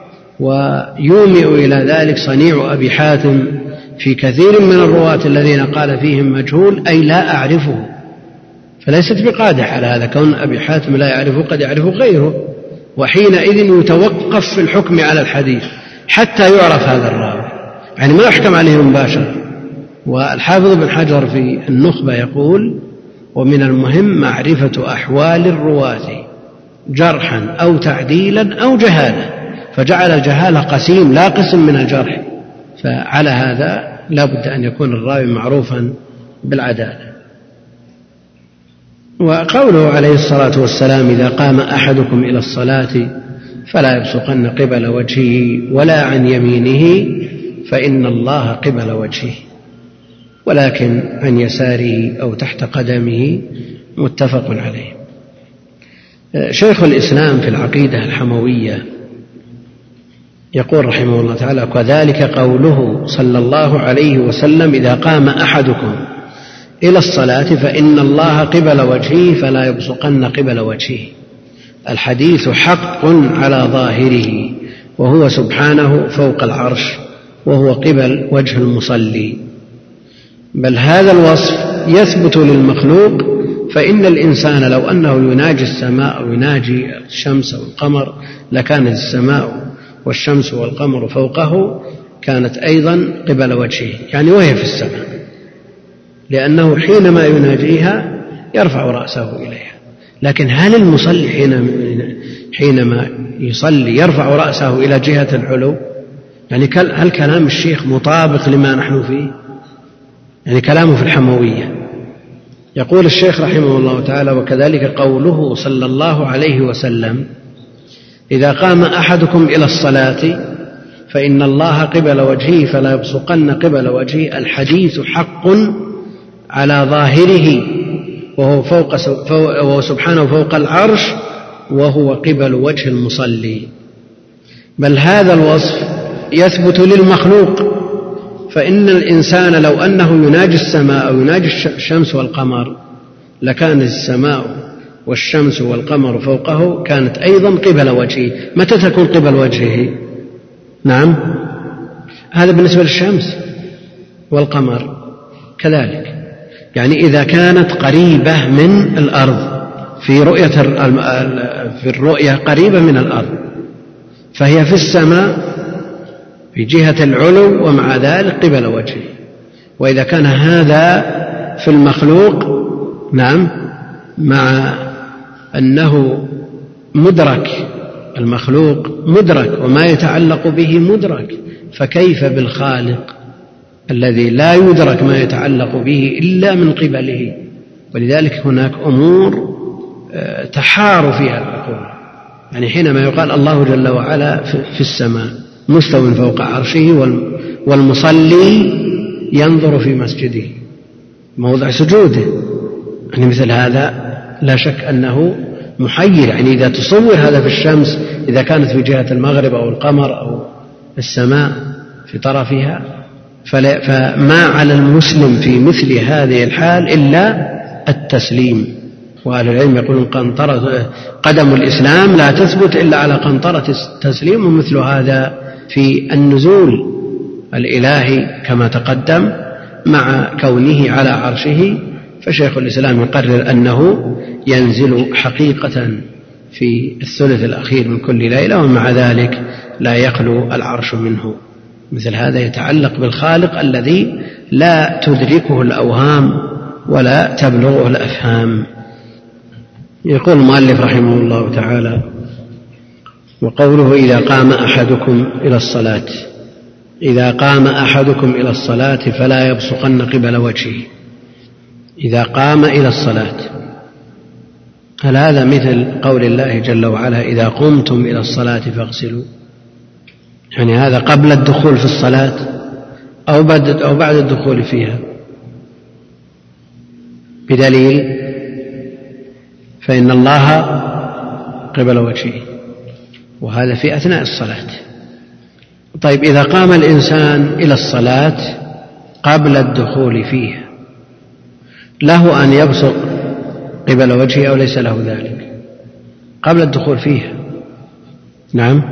ويومئ إلى ذلك صنيع أبي حاتم في كثير من الرواة الذين قال فيهم مجهول أي لا أعرفه، فليست بقادح على هذا، كون أبي حاتم لا يعرفه قد يعرفه غيره، وحينئذ يتوقف في الحكم على الحديث حتى يعرف هذا الراوي، يعني ما يحكم عليه مباشرة. والحافظ بن حجر في النخبة يقول: ومن المهم معرفة أحوال الرواة جرحا أو تعديلا أو جهالة، فجعل الجهالة قسيم لا قسم من الجرح، فعلى هذا لا بد أن يكون الراوي معروفا بالعدالة. وقوله عليه الصلاة والسلام: إذا قام أحدكم إلى الصلاة فلا يبصقن قبل وجهه ولا عن يمينه فإن الله قبل وجهه، ولكن عن يساره أو تحت قدمه، متفق عليه. شيخ الإسلام في العقيدة الحموية يقول رحمه الله تعالى: وذلك قوله صلى الله عليه وسلم: إذا قام أحدكم إلى الصلاة فإن الله قبل وجهه فلا يبصقن قبل وجهه. الحديث حق على ظاهره، وهو سبحانه فوق العرش، وهو قبل وجه المصلي، بل هذا الوصف يثبت للمخلوق فإن الإنسان لو أنه يناجي السماء أو يناجي الشمس والقمر لكانت السماء والشمس والقمر فوقه كانت أيضا قبل وجهه، يعني وهي في السماء، لأنه حينما يناجيها يرفع رأسه إليها. لكن هل المصلي حينما يصلي يرفع رأسه إلى جهة العلو؟ يعني هل كلام الشيخ مطابق لما نحن فيه؟ يعني كلامه في الحموية. يقول الشيخ رحمه الله تعالى: وكذلك قوله صلى الله عليه وسلم: إذا قام أحدكم إلى الصلاة فإن الله قبل وجهه فلا يبصقن قبل وجهه. الحديث حق على ظاهره، وهو, فوق وهو سبحانه فوق العرش، وهو قبل وجه المصلي. بل هذا الوصف يثبت للمخلوق، فإن الإنسان لو أنه يناجي السماء أو يناجي الشمس والقمر لكانت السماء والشمس والقمر فوقه كانت أيضا قبل وجهه. متى تكون قبل وجهه؟ نعم، هذا بالنسبة للشمس والقمر كذلك، يعني إذا كانت قريبة من الأرض في رؤية في الرؤية قريبة من الأرض فهي في السماء في جهة العلو ومع ذلك قبل وجهه. وإذا كان هذا في المخلوق نعم مع أنه مدرك، المخلوق مدرك وما يتعلق به مدرك، فكيف بالخالق الذي لا يدرك ما يتعلق به إلا من قبله؟ ولذلك هناك أمور تحار فيها العقول. يعني حينما يقال الله جل وعلا في السماء مستو فوق عرشه والمصلي ينظر في مسجده موضع سجوده، يعني مثل هذا لا شك أنه محير. يعني إذا تصور هذا في الشمس إذا كانت في جهة المغرب أو القمر أو السماء في طرفها، فما على المسلم في مثل هذه الحال إلا التسليم. وأهل العلم يقولون قنطرة قدم الإسلام لا تثبت إلا على قنطرة التسليم، ومثل هذا في النزول الإلهي كما تقدم مع كونه على عرشه. فشيخ الإسلام يقرر أنه ينزل حقيقة في الثلث الأخير من كل ليلة، ومع ذلك لا يخلو العرش منه. مثل هذا يتعلق بالخالق الذي لا تدركه الأوهام ولا تبلغه الأفهام. يقول المؤلف رحمه الله تعالى: وقوله إذا قام أحدكم إلى الصلاة، إذا قام أحدكم إلى الصلاة فلا يبصقن قبل وجهه. إذا قام إلى الصلاة، هل هذا مثل قول الله جل وعلا: إذا قمتم إلى الصلاة فاغسلوا؟ يعني هذا قبل الدخول في الصلاة أو بعد الدخول فيها؟ بدليل فإن الله قبل وجهه، وهذا في أثناء الصلاة. طيب إذا قام الإنسان إلى الصلاة قبل الدخول فيها له أن يبصق قبل وجهه أو ليس له ذلك؟ قبل الدخول فيها نعم،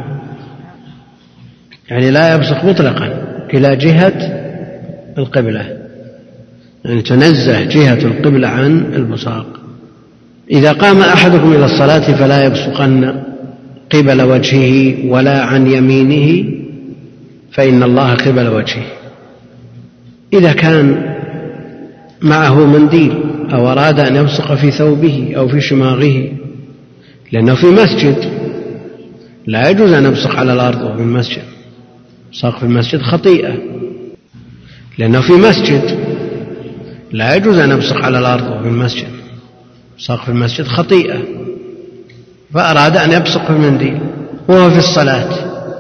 يعني لا يبصق مطلقا إلى جهة القبلة، يعني تنزه جهة القبلة عن البصاق. إذا قام أحدكم إلى الصلاة فلا يبصقن قبل وجهه ولا عن يمينه فإن الله قبل وجهه. إذا كان معه منديل أو أراد أن يبصق في ثوبه أو في شماغه، لأنه في مسجد لا يجوز أن يبصق على الأرض وفي المسجد، بصاق في المسجد خطيئة، لأنه في مسجد لا يجوز أن يبصق على الأرض وفي المسجد، بصاق في المسجد خطيئة، فأراد أن يبصق في المنديل وهو في الصلاة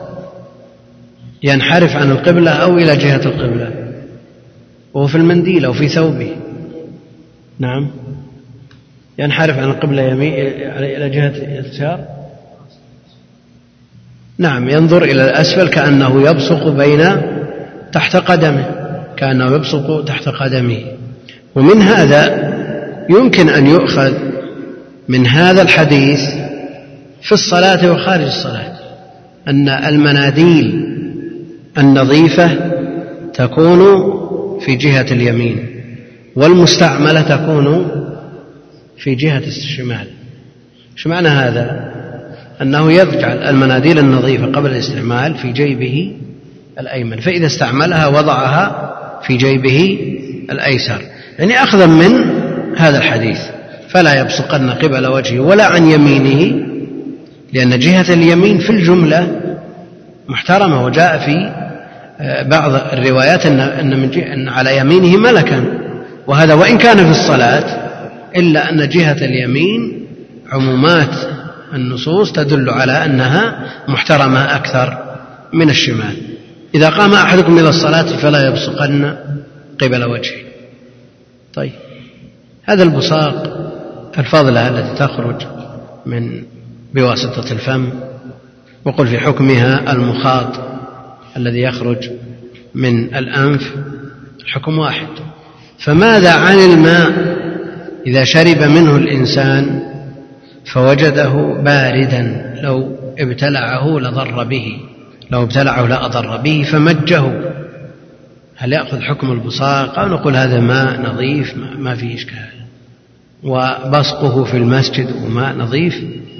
ينحرف عن القبلة أو إلى جهة القبلة وهو في المنديل أو في ثوبه نعم ينحرف عن القبلة يمين إلى جهة اليسار، نعم ينظر إلى الأسفل كأنه يبصق بين تحت قدمه، كأنه يبصق تحت قدمه. ومن هذا يمكن أن يؤخذ من هذا الحديث في الصلاة وخارج الصلاة أن المناديل النظيفة تكون في جهة اليمين والمستعملة تكون في جهة الشمال. إيش معنى هذا؟ أنه يجعل المناديل النظيفة قبل الاستعمال في جيبه الأيمن، فإذا استعملها وضعها في جيبه الأيسر، يعني أخذا من هذا الحديث: فلا يبصقن قبل وجهه ولا عن يمينه، لأن جهة اليمين في الجملة محترمة، وجاء في بعض الروايات أن, من أن على يمينه ملكا، وهذا وإن كان في الصلاة إلا أن جهة اليمين عمومات النصوص تدل على أنها محترمة أكثر من الشمال. إذا قام أحدكم إلى الصلاة فلا يبصقن قبل وجهه. طيب، هذا البصاق الفضلة التي تخرج من بواسطة الفم، وقل في حكمها المخاط الذي يخرج من الأنف، الحكم واحد. فماذا عن الماء إذا شرب منه الإنسان فوجده باردا، لو ابتلعه لضر به لو ابتلعه لأضر به فمجه، هل يأخذ حكم البصاق أو نقول هذا ماء نظيف ما فيه إشكال؟ وبصقه في المسجد وماء نظيف،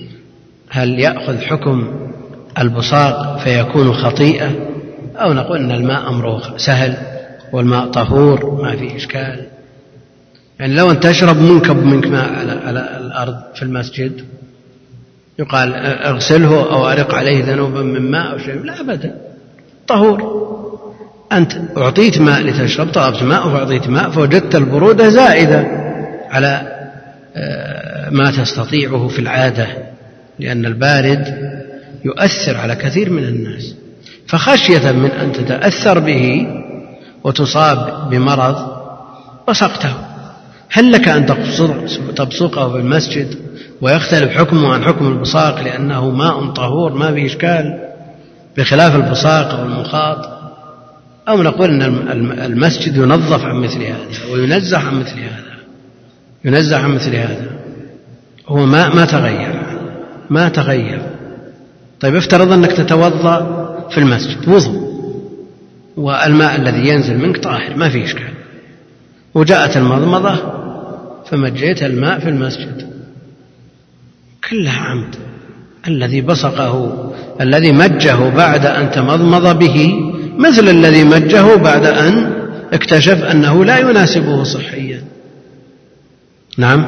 هل يأخذ حكم البصاق فيكون خطيئة أو نقول أن الماء أمره سهل والماء طهور ما فيه إشكال؟ يعني لو أن تشرب منكب منك ماء على الأرض في المسجد يقال اغسله أو أرق عليه ذنوبا من ماء أو شيء، لا أبدا، طهور. أنت أعطيت ماء لتشرب، طلبت ماء فأعطيت ماء فوجدت البرودة زائدة على ما تستطيعه في العادة، لأن البارد يؤثر على كثير من الناس، فخشية من أن تتأثر به وتصاب بمرض بصقته. هل لك أن تبصقه في المسجد ويختلف حكمه عن حكم البصاق لأنه ماء طهور ما فيه إشكال بخلاف البصاق أو المخاط؟ أو نقول أن المسجد ينظف عن مثل هذا وينزح عن مثل هذا ينزح عن مثل هذا هو ماء ما تغير ما تغير طيب، افترض أنك تتوضأ في المسجد وضوء والماء الذي ينزل منك طاهر ما فيه إشكال، وجاءت المضمضة فمجيت الماء في المسجد، كلها عمد. الذي بصقه الذي مجه بعد أن تمضمض به مثل الذي مجه بعد أن اكتشف أنه لا يناسبه صحيا. نعم.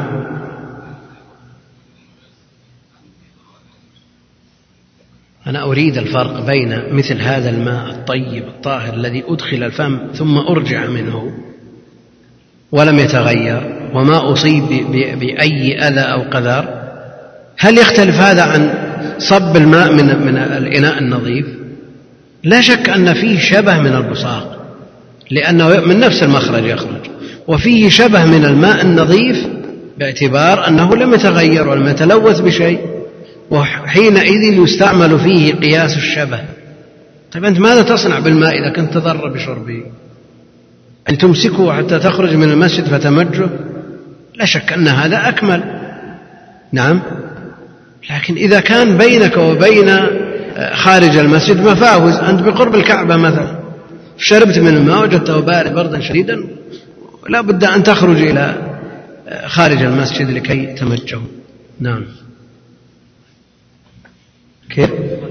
أنا أريد الفرق بين مثل هذا الماء الطيب الطاهر الذي أدخل الفم ثم أرجع منه ولم يتغير وما أصيب بأي أذى أو قذر، هل يختلف هذا عن صب الماء من, من الإناء النظيف؟ لا شك أن فيه شبه من البصاق لأنه من نفس المخرج يخرج، وفيه شبه من الماء النظيف باعتبار أنه لم يتغير ولم يتلوث بشيء، وحينئذ يستعمل فيه قياس الشبه. طيب أنت ماذا تصنع بالماء إذا كنت تضر بشربه؟ أن تمسكه حتى تخرج من المسجد فتمجه؟ لا شك أن هذا أكمل. نعم. لكن إذا كان بينك وبين خارج المسجد مفاوز، أنت بقرب الكعبة مثلا شربت من الماء وجدته بارد بردا شديدا، لا بد أن تخرج إلى خارج المسجد لكي تمجه. نعم. كيف؟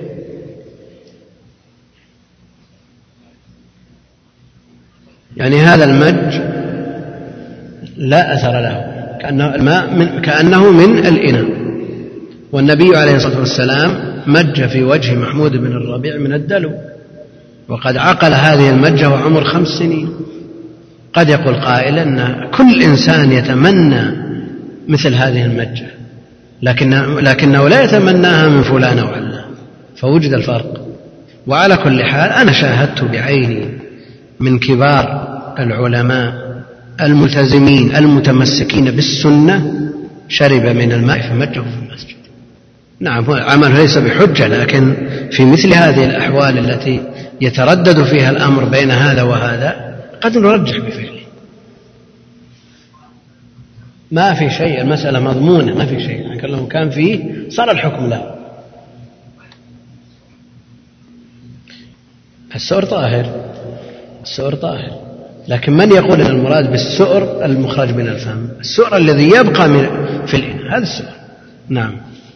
يعني هذا المج لا أثر له، كأنه, الماء من كأنه من الإناء، والنبي عليه الصلاة والسلام مج في وجه محمود بن الربيع من الدلو، وقد عقل هذه المجة وعمر خمس سنين. قد يقول قائل أن كل إنسان يتمنى مثل هذه المجة، لكن لكنه لا يتمناها من فلان أو علان، فوجد الفرق. وعلى كل حال أنا شاهدت بعيني من كبار العلماء الملتزمين المتمسكين بالسنة شرب من الماء فمجه في المسجد. نعم، عمل ليس بحجة، لكن في مثل هذه الأحوال التي يتردد فيها الأمر بين هذا وهذا قد نرجح بفعله. ما في شيء، المسألة مضمونة، ما في شيء، لكن لو كان فيه صار الحكم له. السؤر طاهر، السؤر طاهر لكن من يقول أن المراد بالسؤر المخرج من الفم؟ السؤر الذي يبقى من في الإناء، هذا السؤر. نعم.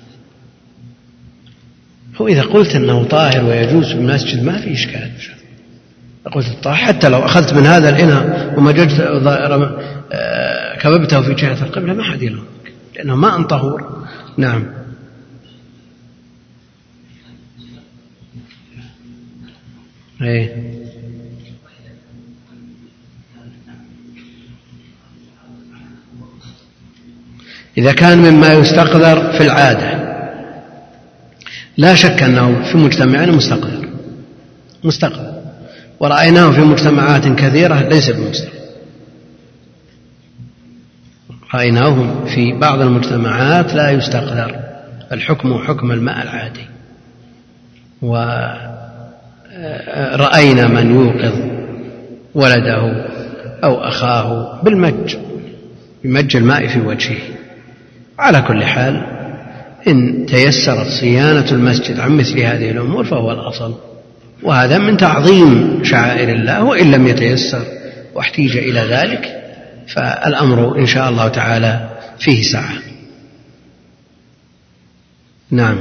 هو إذا قلت أنه طاهر ويجوز في المسجد ما في إشكال. قلت الطاهر حتى لو أخذت من هذا الإناء ومججت كببته في جهة القبلة ما حد يلومك لأنه ماء طهور. نعم. ايه إذا كان مما يستقذر في العادة لا شك أنه في مجتمعنا مستقذر مستقذر ورأيناه في مجتمعات كثيرة ليس بمستقذر. رأيناه في بعض المجتمعات لا يستقذر، الحكم حكم الماء العادي. ورأينا من يوقظ ولده أو أخاه بالمج بمج الماء في وجهه. على كل حال إن تيسرت صيانة المسجد عن مثل هذه الأمور فهو الأصل، وهذا من تعظيم شعائر الله. وإن لم يتيسر واحتيج إلى ذلك فالأمر إن شاء الله تعالى فيه سعة. نعم.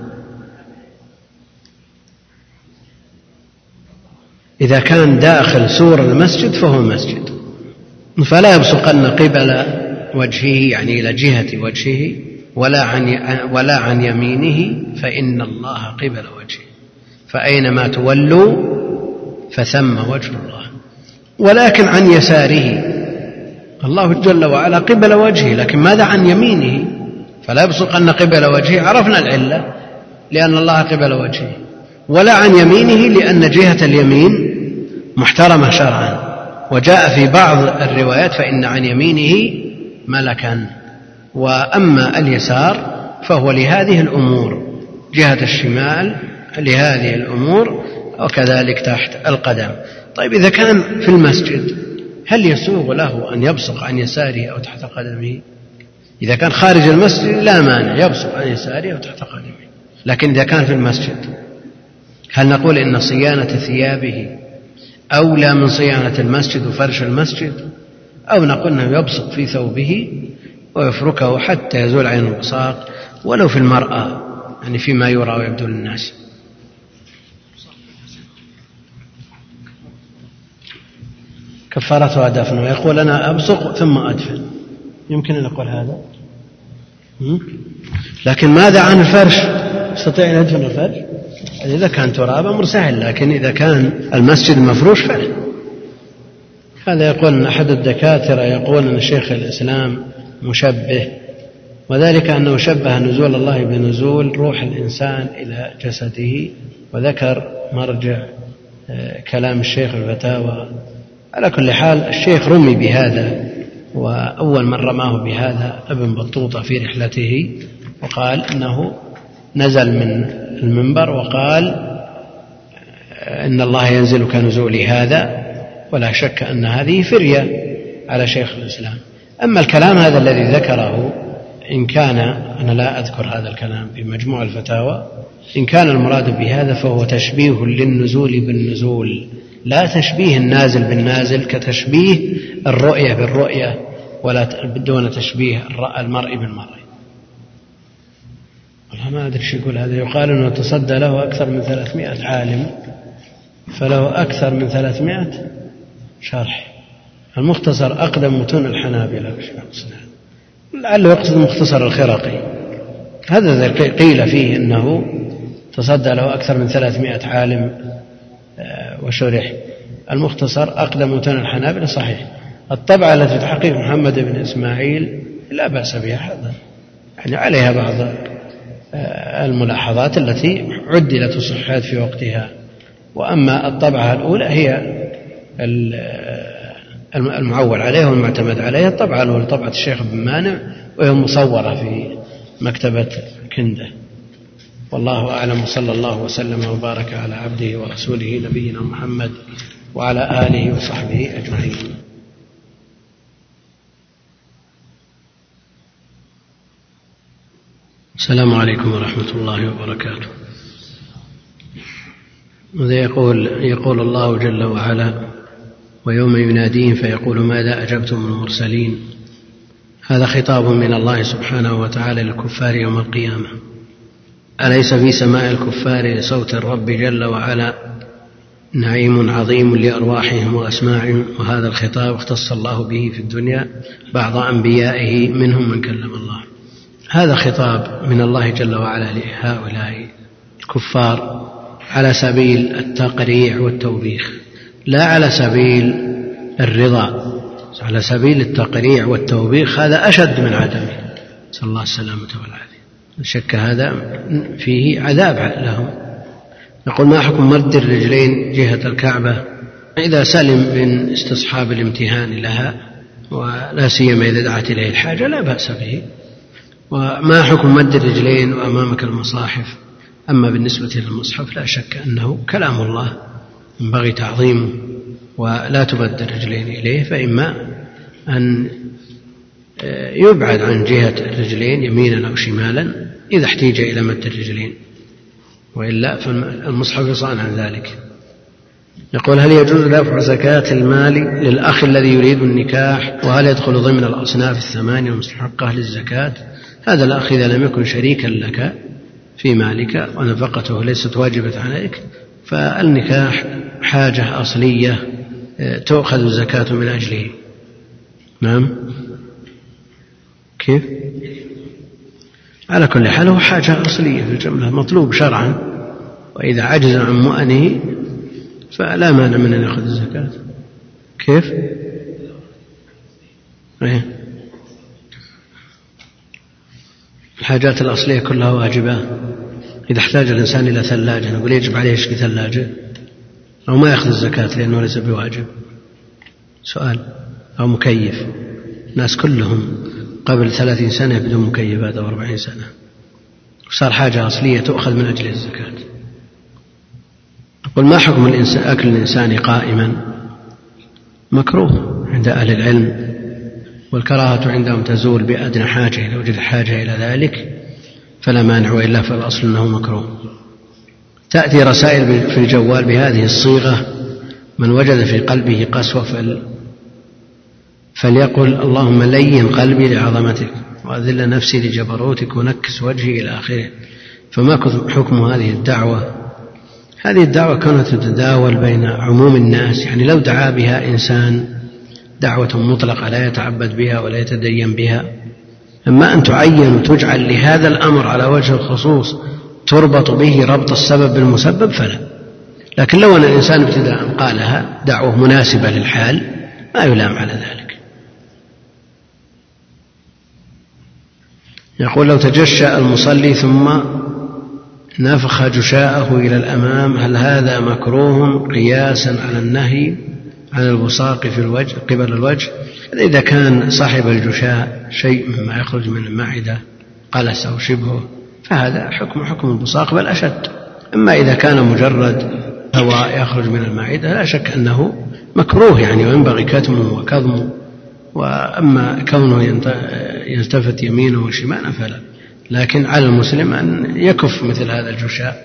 إذا كان داخل سور المسجد فهو مسجد، فلا يبصقن قبل وجهه يعني إلى جهة وجهه ولا عن ولا عن يمينه فإن الله قبل وجهه، فأينما تولوا فثم وجه الله. ولكن عن يساره، الله جل وعلا قبل وجهه، لكن ماذا عن يمينه؟ فلا يبصقن قبل وجهه، عرفنا العلة لأن الله قبل وجهه، ولا عن يمينه لأن جهة اليمين محترمة شرعا. وجاء في بعض الروايات فإن عن يمينه ملكا. وأما اليسار فهو لهذه الأمور، جهة الشمال لهذه الأمور، وكذلك تحت القدم. طيب إذا كان في المسجد هل يسوغ له أن يبصق عن يساره أو تحت قدمه؟ إذا كان خارج المسجد لا مانع يبصق عن يساره أو تحت قدمه، لكن إذا كان في المسجد هل نقول إن صيانة ثيابه أولى من صيانة المسجد وفرش المسجد، أو نقول أنه يبصق في ثوبه ويفركه حتى يزول عين البصاق ولو في المرأة يعني فيما يرى ويبدو للناس؟ كفارتها دفنه. يقول أنا أبصق ثم أدفن، يمكن أن أقول هذا، لكن ماذا عن الفرش؟ يستطيع أن يدفن الفرش؟ إذا كان تراب أمر سهل، لكن إذا كان المسجد مفروش فلا. هذا يقول أن أحد الدكاترة يقول أن شيخ الإسلام مشبه، وذلك أنه شبه نزول الله بنزول روح الإنسان إلى جسده، وذكر مرجع كلام الشيخ الفتاوى. على كل حال الشيخ رمي بهذا، وأول من رماه بهذا ابن بطوطة في رحلته، وقال أنه نزل من المنبر وقال إن الله ينزل كنزول هذا، ولا شك أن هذه فرية على شيخ الإسلام. أما الكلام هذا الذي ذكره إن كان، أنا لا أذكر هذا الكلام في مجموع الفتاوى، إن كان المراد بهذا فهو تشبيه للنزول بالنزول، لا تشبيه النازل بالنازل كتشبيه الرؤية بالرؤية، ولا دون تشبيه المرء بالمرء. والله ما أدري شو يقول هذا. يقال أنه تصدى له أكثر من ثلاثمائة عالم، فله أكثر من ثلاثمائة شرح. المختصر أقدم متون الحنابلة، لعله يقصد مختصر الخرقي، هذا قيل فيه أنه تصدى له أكثر من ثلاثمائة عالم وشرح. المختصر أقدم متون الحنابلة صحيح. الطبعة التي تحقيق محمد بن إسماعيل لا بأس بها، هذا يعني عليها بعض الملاحظات التي عدلت وصححت في وقتها. وأما الطبعة الأولى هي المعول عليها والمعتمد عليها. الطبعة الأولى طبعة الشيخ بن مانع، وهي مصورة في مكتبة كنده. والله أعلم، وصلى الله وسلم وبارك على عبده ورسوله نبينا محمد وعلى آله وصحبه أجمعين. السلام عليكم ورحمة الله وبركاته. يقول يقول الله جل وعلا: ويوم يناديهم فيقول ماذا أجبتم المرسلين. هذا خطاب من الله سبحانه وتعالى للكفار يوم القيامة. أليس في سماء الكفار لصوت الرب جل وعلا نعيم عظيم لأرواحهم وأسماعهم؟ وهذا الخطاب اختص الله به في الدنيا بعض أنبيائه منهم من كلم الله. هذا خطاب من الله جل وعلا لهؤلاء الكفار على سبيل التقريع والتوبيخ، لا على سبيل الرضا، على سبيل التقريع والتوبيخ. هذا أشد من عدمه، نسأل الله السلامة والعافية. شك هذا فيه عذاب لهم. نقول ما حكم مد الرجلين جهة الكعبة إذا سلم من استصحاب الامتهان لها، ولا سيما إذا دعت إليه الحاجة لا بأس به. وما حكم مد الرجلين وأمامك المصاحف؟ أما بالنسبة للمصحف لا شك أنه كلام الله ينبغي تعظيمه، ولا تمد الرجلين إليه، فإما أن يبعد عن جهة الرجلين يمينا أو شمالا إذا احتيج إلى مد الرجلين، وإلا فالمصحف يصان عن ذلك. يقول هل يجوز دفع زكاة المال للأخ الذي يريد النكاح، وهل يدخل ضمن الأصناف الثمانية المستحقة للزكاة؟ هذا الأخ إذا لم يكن شريكا لك في مالك ونفقته ليست واجبة عليك، فالنكاح حاجة أصلية تؤخذ الزكاة من أجله. نعم، كيف؟ على كل حال هو حاجة أصلية في الجملة، مطلوب شرعا، وإذا عجز عن مؤنه فلا مانع من أن يأخذ الزكاة. كيف؟ أيه. الحاجات الأصلية كلها واجبة. إذا احتاج الإنسان إلى ثلاجة نقول يجب عليه يشتري ثلاجة، أو ما يأخذ الزكاة لأنه ليس بواجب؟ سؤال. أو مكيف، الناس كلهم قبل ثلاثين سنة بدون مكيفات أو أربعين سنة، وصار حاجة أصلية تؤخذ من أجل الزكاة. يقول ما حكم الإنسان أكل الإنسان قائما؟ مكروه عند أهل العلم، والكراهة عندهم تزول بأدنى حاجة، إذا وجد حاجة إلى ذلك فلا مانع، وإلا فالأصل أنه مكروه. تأتي رسائل في الجوال بهذه الصيغة: من وجد في قلبه قسوة فل فليقل اللهم لين قلبي لعظمتك وأذل نفسي لجبروتك ونكس وجهي إلى آخره. فما حكم هذه الدعوة؟ هذه الدعوة كانت تتداول بين عموم الناس، يعني لو دعا بها إنسان دعوة مطلقة لا يتعبد بها ولا يتدين بها. أما أن تعين وتجعل لهذا الأمر على وجه الخصوص تربط به ربط السبب بالمسبب فلا. لكن لو أن الإنسان ابتداء قالها دعوة مناسبة للحال ما يلام على ذلك. يقول لو تجشأ المصلي ثم نفخ جشاءه إلى الأمام هل هذا مكروه قياسا على النهي عن البصاق في الوجه قبل الوجه؟ إذا كان صاحب الجشاء شيء مما يخرج من المعدة قلس أو شبهه فهذا حكم حكم البصاق بل أشد. أما إذا كان مجرد هواء يخرج من المعدة لا شك أنه مكروه يعني وينبغي كتمه وكظمه. وأما كونه يلتفت يمينه وشماله فلا. لكن على المسلم أن يكف مثل هذا الجشاء.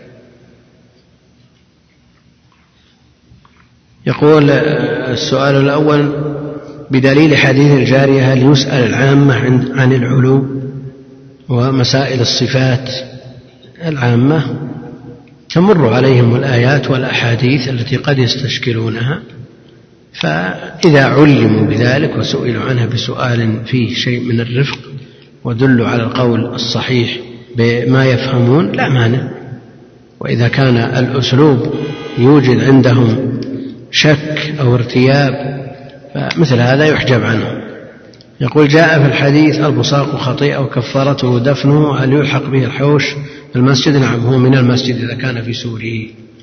يقول السؤال الأول: بدليل حديث الجارية هل يسأل العامة عن العلو ومسائل الصفات العامة؟ تمر عليهم الآيات والأحاديث التي قد يستشكلونها، فإذا علموا بذلك وسئلوا عنها بسؤال فيه شيء من الرفق ودلوا على القول الصحيح بما يفهمون لا مانع. وإذا كان الأسلوب يوجد عندهم شك أو ارتياب فمثل هذا يحجب عنه. يقول جاء في الحديث البصاق خطيئة وكفارته دفنه، هل يلحق به الحوش في المسجد؟ نعم، هو من المسجد إذا كان في سوره.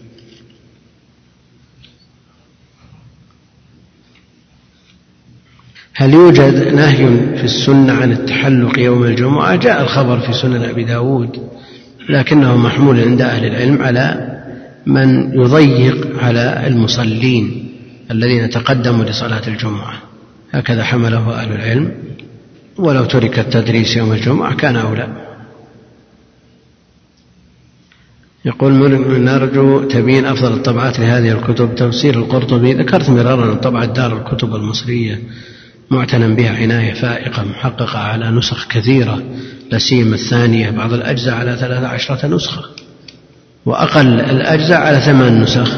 هل يوجد نهي في السنة عن التحلق يوم الجمعة؟ جاء الخبر في سنن أبي داود لكنه محمول عند أهل العلم على من يضيق على المصلين الذين تقدموا لصلاة الجمعة، هكذا حمله أهل العلم، ولو ترك التدريس يوم الجمعة كان أولى. يقول نرجو تبيين أفضل الطبعات لهذه الكتب. تفسير القرطبي ذكرت مرارا أن طبعة دار الكتب المصرية معتنى بها عناية فائقة، محققة على نسخ كثيرة، لا سيما الثانية، بعض الأجزاء على ثلاث عشرة نسخة، وأقل الأجزاء على ثمان نسخ،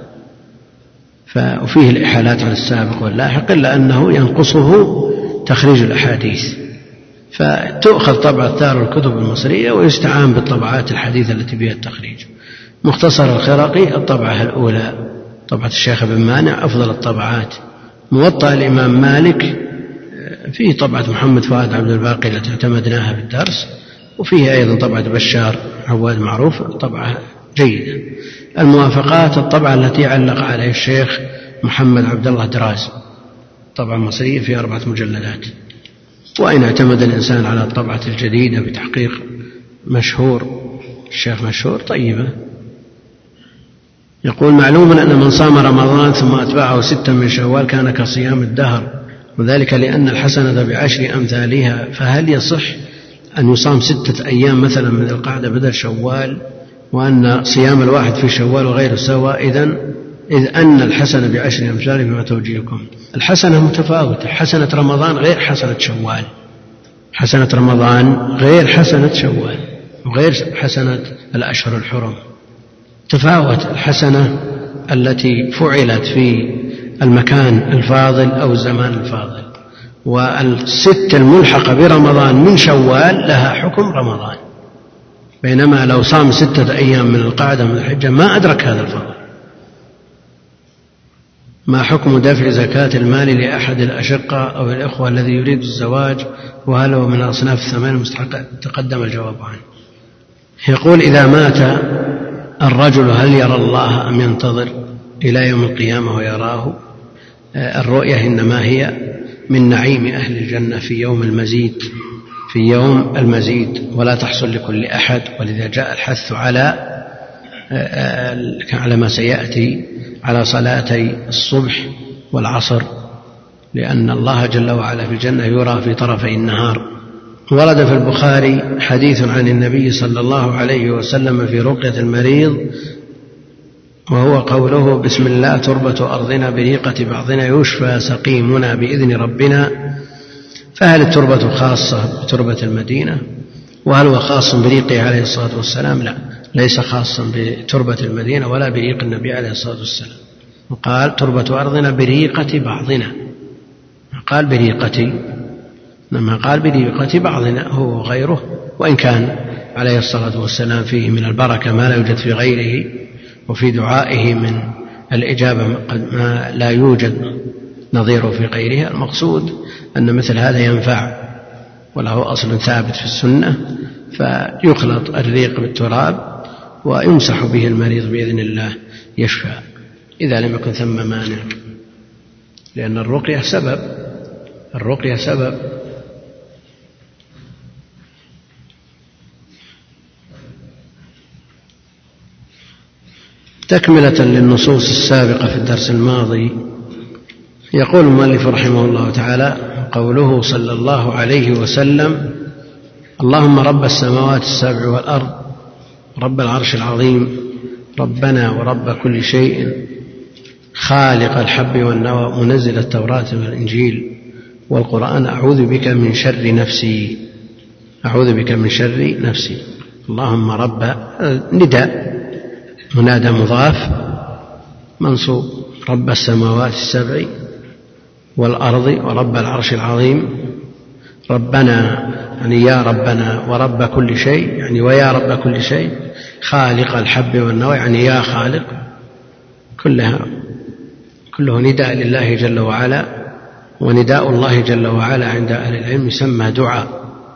وفيه الإحالات على السابق واللاحق، إلا أنه ينقصه تخريج الأحاديث، فتؤخذ طبعة دار الكتب المصرية ويستعان بالطبعات الحديثة التي بها التخريج. مختصر الخرقي الطبعة الأولى، طبعة الشيخ بن مانع أفضل الطبعات. موطأ الإمام مالك فيه طبعة محمد فؤاد عبد الباقي التي اعتمدناها في الدرس، وفيه أيضا طبعة بشار عواد معروف طبعة جيدة. الموافقات الطبعة التي علق عليها الشيخ محمد عبد الله دراز، طبعة مصرية في أربعة مجلدات. وإن اعتمد الإنسان على الطبعة الجديدة بتحقيق مشهور الشيخ مشهور طيبة. يقول معلوم أن من صام رمضان ثم أتبعه ستا من شوال كان كصيام الدهر، وذلك لأن الحسنة بعشر أمثالها، فهل يصح أن يصام ستة أيام مثلا من القعدة بدل شوال، وأن صيام الواحد في شوال وغيره سواء؟ إذن إذ أن الحسنة بعشر أمثالها بما توجيهكم. الحسنة متفاوتة، حسنة رمضان غير حسنة شوال، حسنة رمضان غير حسنة شوال وغير حسنة الأشهر الحرم. تفاوت الحسنة التي فعلت في المكان الفاضل أو الزمان الفاضل، والست الملحقة برمضان من شوال لها حكم رمضان، بينما لو صام ستة أيام من القعدة من الحجة ما أدرك هذا الفضل. ما حكم دفع زكاة المال لأحد الأشقة أو الإخوة الذي يريد الزواج، وهل هو من أصناف الثمان المستحقة؟ تقدم الجواب عنه. يقول إذا مات الرجل هل يرى الله أم ينتظر إلى يوم القيامة ويراه؟ الرؤية إنما هي من نعيم أهل الجنة في يوم المزيد، في يوم المزيد، ولا تحصل لكل أحد. ولذا جاء الحث على على ما سيأتي على صلاتي الصبح والعصر، لأن الله جل وعلا في الجنة يرى في طرفي النهار. ورد في البخاري حديث عن النبي صلى الله عليه وسلم في رقية المريض، وهو قوله بسم الله تربة أرضنا بريقة بعضنا يشفى سقيمنا بإذن ربنا. فهل التربة خاصة بتربة المدينة، وهل هو خاص بريقه عليه الصلاة والسلام؟ لا، ليس خاصا بتربة المدينة ولا بريق النبي عليه الصلاة والسلام. وقال تربة أرضنا بريقة بعضنا، قال بريقتي، لما قال بريقة بعضنا هو غيره، وإن كان عليه الصلاة والسلام فيه من البركة ما لا يوجد في غيره، وفي دعائه من الإجابة ما لا يوجد نظيره في غيرها. المقصود أن مثل هذا ينفع وله أصل ثابت في السنة، فيخلط الريق بالتراب ويمسح به المريض بإذن الله يشفى إذا لم يكن ثم مانع، لأن الرقية سبب، الرقية سبب. تكملة للنصوص السابقة في الدرس الماضي، يقول المؤلف رحمه الله تعالى قوله صلى الله عليه وسلم اللهم رب السماوات السبع والأرض رب العرش العظيم ربنا ورب كل شيء خالق الحب والنوى منزل التوراة والإنجيل والقرآن أعوذ بك من شر نفسي، أعوذ بك من شر نفسي. اللهم رب نداء منادى مضاف منصوب، رب السماوات السبع والأرض ورب العرش العظيم، ربنا يعني يا ربنا، ورب كل شيء يعني ويا رب كل شيء، خالق الحب والنوى يعني يا خالق، كلها كله نداء لله جل وعلا. ونداء الله جل وعلا عند أهل العلم يسمى دعاء.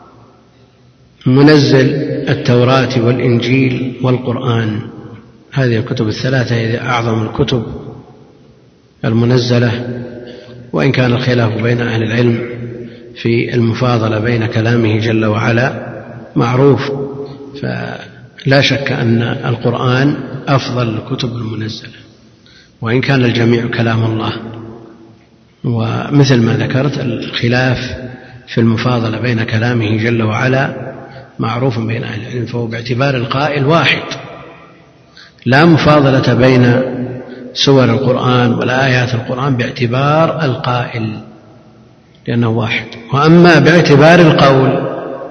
منزل التوراة والإنجيل والقرآن، هذه الكتب الثلاثة هي أعظم الكتب المنزلة، وإن كان الخلاف بين أهل العلم في المفاضلة بين كلامه جل وعلا معروف، فلا شك أن القرآن أفضل الكتب المنزلة، وإن كان الجميع كلام الله. ومثل ما ذكرت الخلاف في المفاضلة بين كلامه جل وعلا معروف بين أهل العلم، فهو باعتبار القائل واحد، لا مفاضلة بين سور القرآن ولا آيات القرآن باعتبار القائل لأنه واحد. وأما باعتبار القول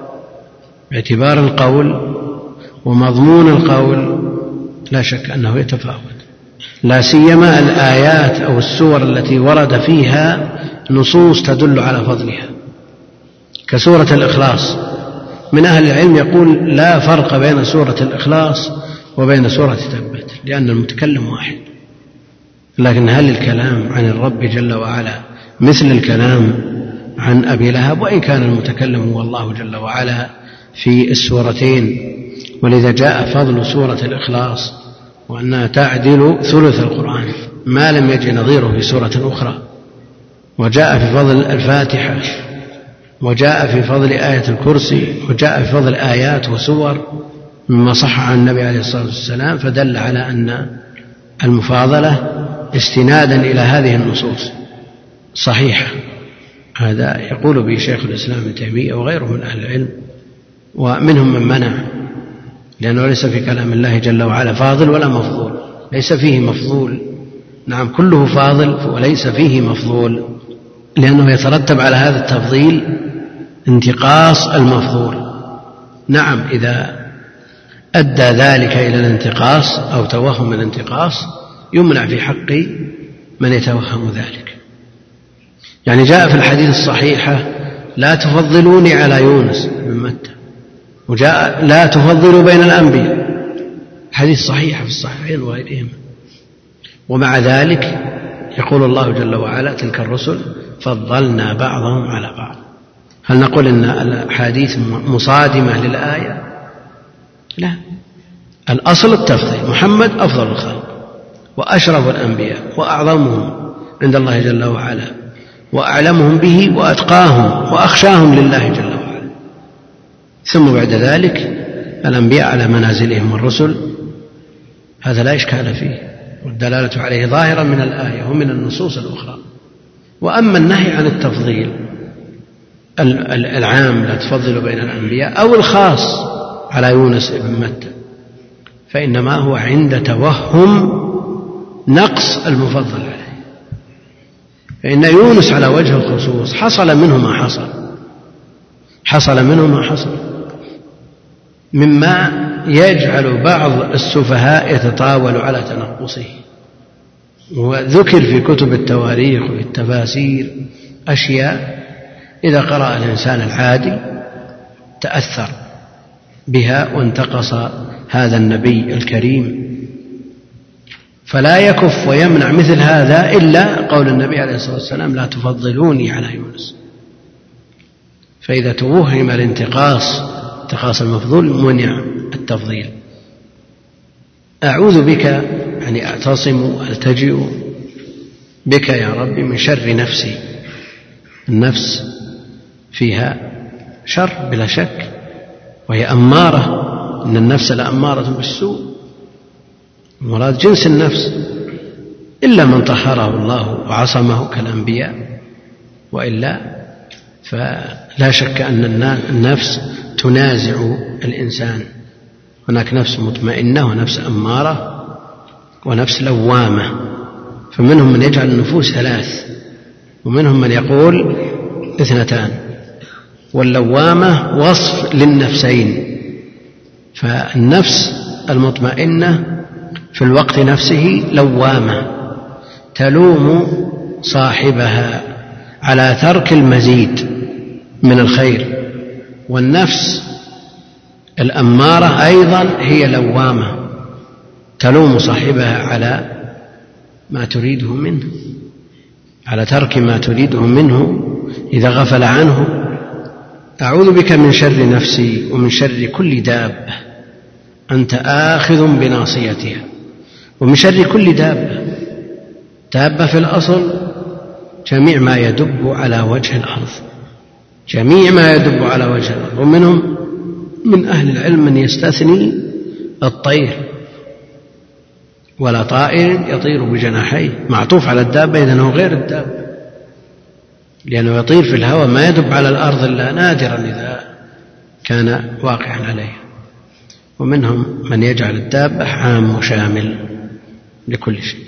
باعتبار القول ومضمون القول لا شك أنه يتفاوت، لا سيما الآيات أو السور التي ورد فيها نصوص تدل على فضلها كسورة الإخلاص. من أهل العلم يقول لا فرق بين سورة الإخلاص وبين سورة تبت لأن المتكلم واحد. لكن هل الكلام عن الرب جل وعلا مثل الكلام عن أبي لهب؟ وإن كان المتكلم هو الله جل وعلا في السورتين، ولذا جاء فضل سورة الإخلاص وأنها تعدل ثلث القرآن ما لم يجد نظيره في سورة أخرى، وجاء في فضل الفاتحة، وجاء في فضل آية الكرسي، وجاء في فضل آيات وسور مما صح عن النبي عليه الصلاة والسلام، فدل على أن المفاضلة استنادا إلى هذه النصوص صحيحة. هذا يقول به شيخ الإسلام ابن تيمية وغيره من أهل العلم، ومنهم من منع، لأنه ليس في كلام الله جل وعلا فاضل ولا مفضول، ليس فيه مفضول. نعم كله فاضل وليس فيه مفضول، لأنه يترتب على هذا التفضيل انتقاص المفضول. نعم إذا أدى ذلك إلى الانتقاص أو توهم الانتقاص يمنع في حق من يتوهم ذلك. يعني جاء في الحديث الصحيحة لا تفضلوني على يونس بن متى، وجاء لا تفضلوا بين الأنبياء، حديث صحيح في الصحيحين وغيرهما. ومع ذلك يقول الله جل وعلا تلك الرسل فضلنا بعضهم على بعض. هل نقول إن الحديث مصادمة للآية؟ لا، الأصل التفضيل. محمد أفضل الخلق وأشرف الأنبياء وأعظمهم عند الله جل وعلا وأعلمهم به وأتقاهم وأخشاهم لله جل وعلا. ثم بعد ذلك الأنبياء على منازلهم والرسل، هذا لا إشكال فيه، والدلالة عليه ظاهرة من الآية ومن النصوص الأخرى. وأما النهي عن التفضيل العام لا تفضل بين الأنبياء أو الخاص على يونس بن متى فإنما هو عند توهم نقص المفضل عليه. فإن يونس على وجه الخصوص حصل منه ما حصل حصل منه ما حصل مما يجعل بعض السفهاء يتطاول على تنقصه. وذكر في كتب التواريخ وفي التفاسير أشياء إذا قرأ الإنسان العادي تأثر بها وانتقص هذا النبي الكريم. فلا يكف ويمنع مثل هذا إلا قول النبي عليه الصلاة والسلام لا تفضلوني على يونس. فإذا توهم الانتقاص انتقاص المفضول منع التفضيل. أعوذ بك يعني أعتصم وألتجئ بك يا رب من شر نفسي. النفس فيها شر بلا شك، وهي أمارة، إن النفس لأمارة بالسوء، مراد جنس النفس، إلا من طهره الله وعصمه كالأنبياء، وإلا فلا شك أن النفس تنازع الإنسان. هناك نفس مطمئنة ونفس أمارة ونفس لوامة. فمنهم من يجعل النفوس ثلاث، ومنهم من يقول اثنتان، واللوامة وصف للنفسين. فالنفس المطمئنة في الوقت نفسه لوامة تلوم صاحبها على ترك المزيد من الخير، والنفس الأمارة أيضا هي لوامة تلوم صاحبها على ما تريده منه، على ترك ما تريده منه إذا غفل عنه. أعوذ بك من شر نفسي ومن شر كل دابة أنت آخذ بناصيتها. ومن شر كل دابة، دابة في الأصل جميع ما يدب على وجه الأرض، جميع ما يدب على وجه الأرض. ومنهم من أهل العلم من يستثني الطير، ولا طائر يطير بجناحيه، معطوف على الدابة إذن غير الدابة، لأنه يطير في الهواء ما يدب على الأرض إلا نادرا إذا كان واقعا عليها. ومنهم من يجعل الدابة عام وشامل لكل شيء.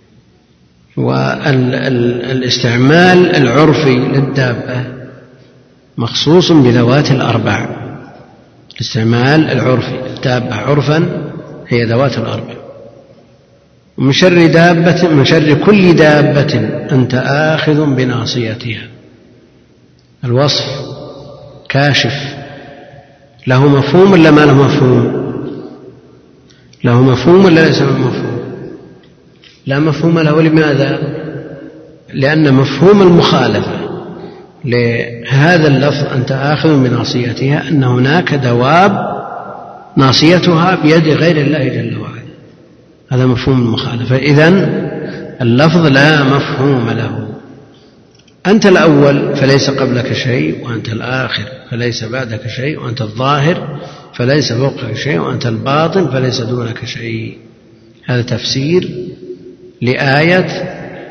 والاستعمال العرفي للدابة مخصوص بذوات الأربع. الاستعمال العرفي الدابة عرفا هي ذوات الأربع. ومن شر دابة من شر كل دابة أنت آخذ بناصيتها. الوصف كاشف، له مفهوم ولا ما له مفهوم؟ له مفهوم ولا ليس له مفهوم؟ لا مفهوم له. لماذا؟ لأن مفهوم المخالفة لهذا اللفظ أنت آخذ بناصيتها أن هناك دواب ناصيتها بيد غير الله جل وعلا، هذا مفهوم المخالفة. إذن اللفظ لا مفهوم له. أنت الأول فليس قبلك شيء، وأنت الآخر فليس بعدك شيء، وأنت الظاهر فليس فوقك شيء، وأنت الباطن فليس دونك شيء. هذا تفسير لآية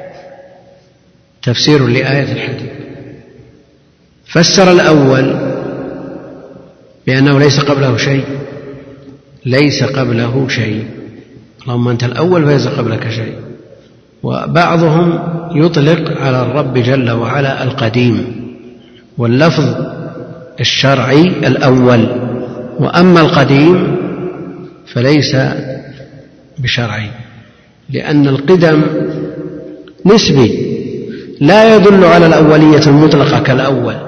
تفسير لآية الحديث. فسر الأول بأنه ليس قبله شيء، ليس قبله شيء، اللهم أنت الأول فليس قبلك شيء. وبعضهم يطلق على الرب جل وعلا القديم، واللفظ الشرعي الأول، وأما القديم فليس بشرعي، لأن القدم نسبي لا يدل على الأولية المطلقة كالأول،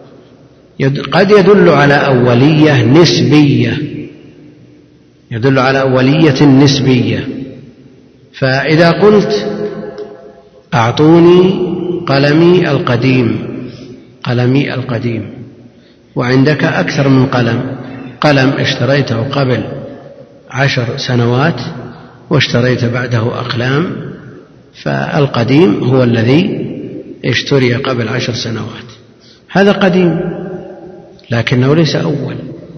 قد يدل على أولية نسبية، يدل على أولية نسبية. فإذا قلت أعطوني قلمي القديم، قلمي القديم، وعندك أكثر من قلم، قلم اشتريته قبل عشر سنوات واشتريت بعده أقلام، فالقديم هو الذي اشتري قبل عشر سنوات، هذا قديم لكنه ليس أول.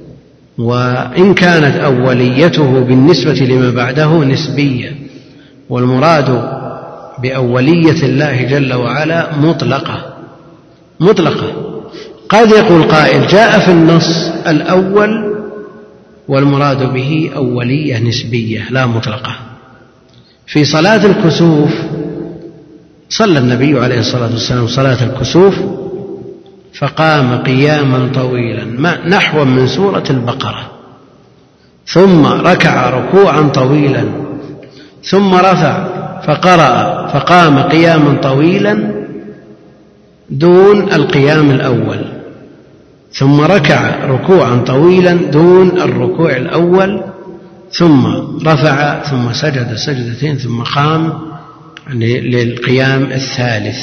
وإن كانت أوليته بالنسبة لما بعده نسبية، والمراد بأولية الله جل وعلا مطلقة مطلقة. قد يقول قائل جاء في النص الأول والمراد به أولية نسبية لا مطلقة. في صلاة الكسوف صلى النبي عليه الصلاة والسلام صلاة الكسوف فقام قياما طويلا نحو من سورة البقرة، ثم ركع ركوعا طويلا، ثم رفع فقرأ فقام قياما طويلا دون القيام الأول، ثم ركع ركوعا طويلا دون الركوع الأول، ثم رفع ثم سجد سجدتين، ثم قام للقيام الثالث،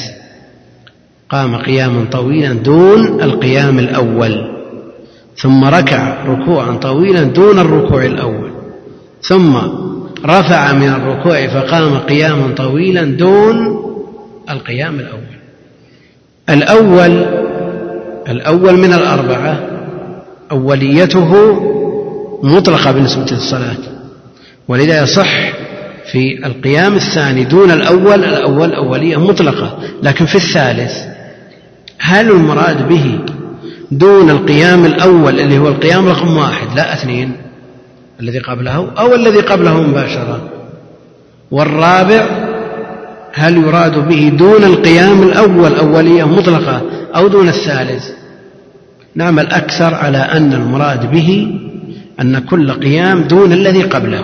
قام قياما طويلا دون القيام الأول، ثم ركع ركوعا طويلا دون الركوع الأول، ثم رفع من الركوع فقام قياما طويلا دون القيام الأول. الأول الأول من الأربعة أوليته مطلقة بالنسبة للصلاة، ولذا يصح في القيام الثاني دون الأول، الأول أولية مطلقة، لكن في الثالث هل المراد به دون القيام الأول اللي هو القيام رقم واحد لا اثنين الذي قبله، أو الذي قبله مباشرة؟ والرابع هل يراد به دون القيام الأول أولية مطلقة أو دون الثالث؟ نعم، الأكثر على أن المراد به أن كل قيام دون الذي قبله،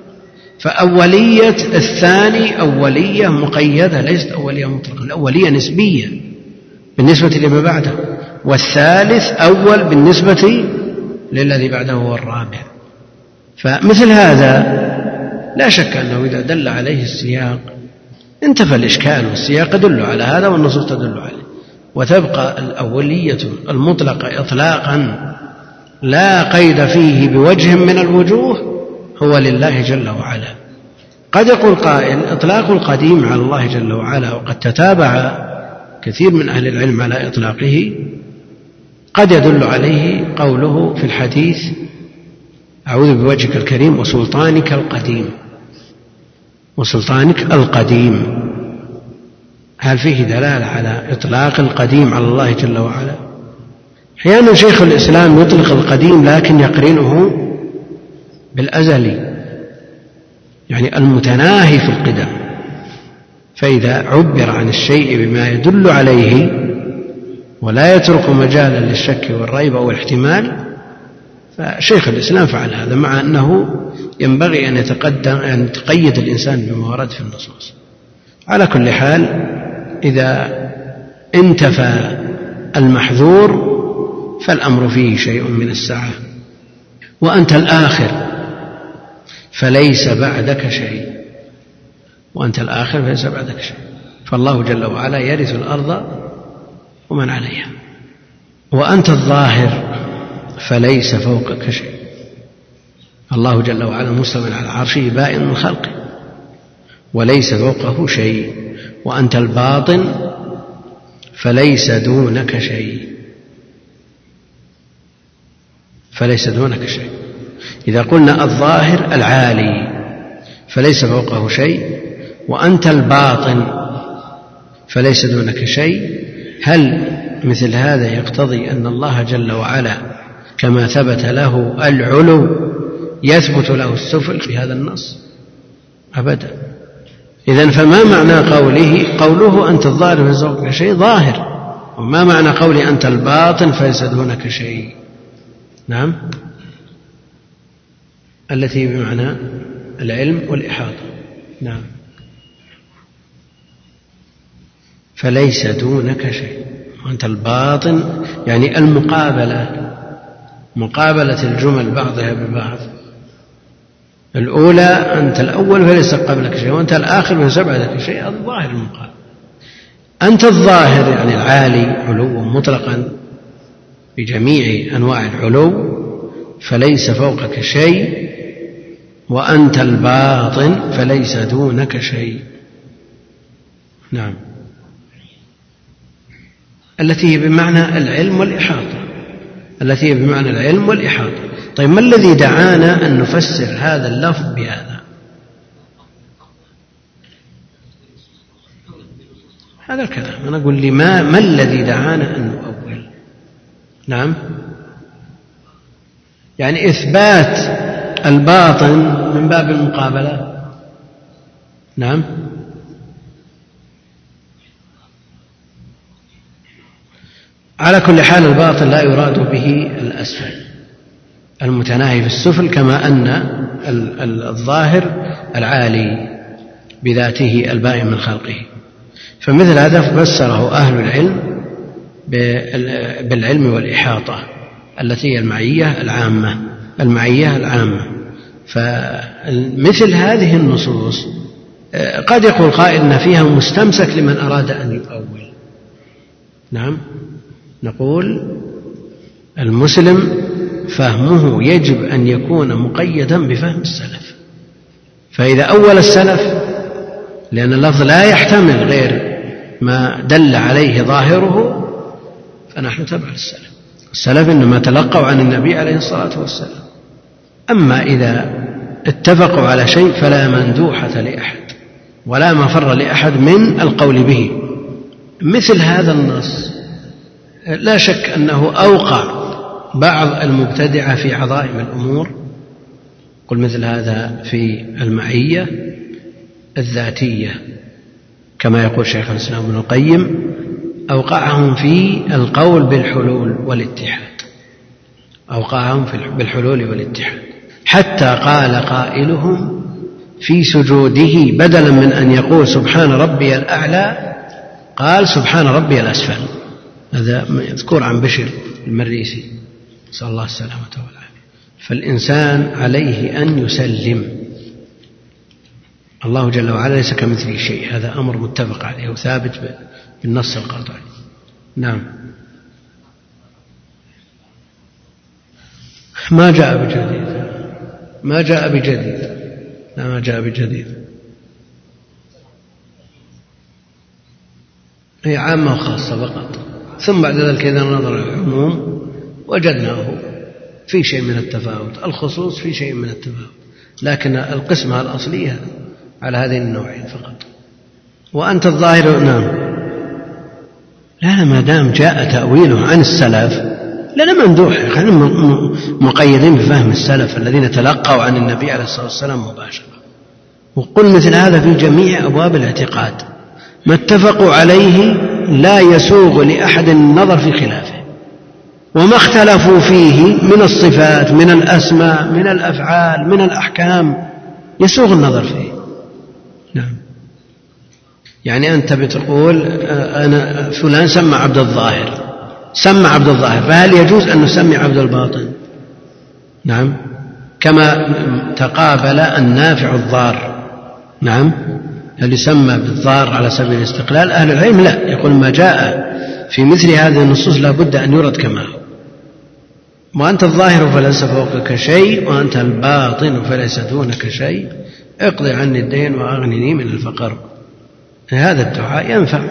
فأولية الثاني أولية مقيدة ليست أولية مطلقة، الأولية نسبية بالنسبة لما بعده، والثالث أول بالنسبة للذي بعده هو الرابع. فمثل هذا لا شك أنه إذا دل عليه السياق انتفى الإشكال، والسياق يدل على هذا والنصوص تدل عليه، وتبقى الأولية المطلقة إطلاقا لا قيد فيه بوجه من الوجوه هو لله جل وعلا. قد يقول قائل إطلاق القديم على الله جل وعلا، وقد تتابع كثير من أهل العلم على إطلاقه، قد يدل عليه قوله في الحديث أعوذ بوجهك الكريم وسلطانك القديم، وسلطانك القديم، هل فيه دلالة على إطلاق القديم على الله جل وعلا؟ أحيانا شيخ الإسلام يطلق القديم لكن يقرنه بالأزلي، يعني المتناهي في القدم. فإذا عبر عن الشيء بما يدل عليه ولا يترك مجالا للشك والريب أو الاحتمال، فشيخ الإسلام فعل هذا، مع أنه ينبغي أن يتقدم أن يتقيد الإنسان بما ورد في النصوص. على كل حال، إذا انتفى المحذور فالأمر فيه شيء من السعة. وأنت الآخر فليس بعدك شيء، وأنت الآخر فليس بعدك شيء. فالله جل وعلا يرث الأرض ومن عليها. وأنت الظاهر فليس فوقك شيء. الله جل وعلا مستوٍ على عرشه بائن من خلقه وليس فوقه شيء. وأنت الباطن فليس دونك شيء، فليس دونك شيء. إذا قلنا الظاهر العالي فليس فوقه شيء، وأنت الباطن فليس دونك شيء، هل مثل هذا يقتضي أن الله جل وعلا كما ثبت له العلو يثبت له السفل في هذا النص؟ أبدا. إذن فما معنى قوله قوله أنت الظاهر فليس فوقك شيء ظاهر، وما معنى قولي أنت الباطن فليس دونك شيء؟ نعم، التي بمعنى العلم والإحاطة. نعم، فليس دونك شيء. وأنت الباطن يعني المقابلة، مقابلة الجمل بعضها ببعض. الأولى أنت الأول فليس قبلك شيء، وأنت الآخر فليس بعدك شيء، الظاهر المقابل. أنت الظاهر يعني العالي علوا مطلقا بجميع أنواع العلو فليس فوقك شيء، وأنت الباطن فليس دونك شيء. نعم، التي هي بمعنى العلم والإحاطة، التي هي بمعنى العلم والإحاطة. طيب، ما الذي دعانا أن نفسر هذا اللفظ بهذا؟ هذا الكلام. أنا أقول لي ما, ما الذي دعانا أن نؤول؟ نعم، يعني إثبات الباطن من باب المقابلة. نعم، على كل حال الباطن لا يراد به الأسفل المتناهي في السفل، كما أن الظاهر العالي بذاته البائن من خلقه. فمثل هذا فسره أهل العلم بالعلم والإحاطة التي هي المعية العامة، المعية العامة. فمثل هذه النصوص قد يقول قائل إن فيها مستمسك لمن أراد أن يؤول. نعم، نقول المسلم فهمه يجب أن يكون مقيدا بفهم السلف. فإذا أول السلف، لأن اللفظ لا يحتمل غير ما دل عليه ظاهره، فنحن تبع السلف. السلف إنما تلقوا عن النبي عليه الصلاة والسلام. أما إذا اتفقوا على شيء فلا مندوحة لأحد ولا مفر لأحد من القول به. مثل هذا النص لا شك أنه أوقع بعض المبتدعة في عظائم الأمور. قل مثل هذا في المعية الذاتية كما يقول شيخ الإسلام ابن القيم، أوقعهم في القول بالحلول والاتحاد، أوقعهم بالحلول والاتحاد، حتى قال قائلهم في سجوده بدلا من أن يقول سبحان ربي الأعلى قال سبحان ربي الأسفل. هذا مذكور عن بشر المريسي، نسأل الله السلامة والعافية. فالإنسان عليه أن يسلم. الله جل وعلا ليس كمثله شيء، هذا أمر متفق عليه وثابت بالنص القاطع. نعم، ما جاء بجديد، ما جاء بجديد، لا ما جاء بجديد، هي عامة وخاصة فقط. ثم بعد ذلك إذا نظر العموم وجدناه في شيء من التفاوت، الخصوص في شيء من التفاوت، لكن القسمة الأصلية على هذين النوعين فقط. وأنت الظاهر. نعم، لا، ما دام جاء تأويله عن السلف لنا ممدوح، خلينا مقيدين بفهم السلف الذين تلقوا عن النبي عليه الصلاة والسلام مباشرة. وقل مثل هذا في جميع أبواب الاعتقاد، ما اتفقوا عليه لا يسوغ لأحد النظر في خلافه، وما اختلفوا فيه من الصفات من الأسماء من الأفعال من الأحكام يسوغ النظر فيه. نعم. يعني أنت بتقول أنا فلان سمى عبد الظاهر، سمى عبد الظاهر، فهل يجوز أن نسمي عبد الباطن؟ نعم، كما تقابل النافع الضار. نعم، هل يسمى بالضار على سبيل الاستقلال؟ أهل العلم لا، يقول ما جاء في مثل هذه النصوص لا بد أن يرد كما هو. وأنت الظاهر فليس فوقك شيء، وأنت الباطن فليس دونك شيء، اقضي عني الدين وأغنني من الفقر. هذا الدعاء ينفع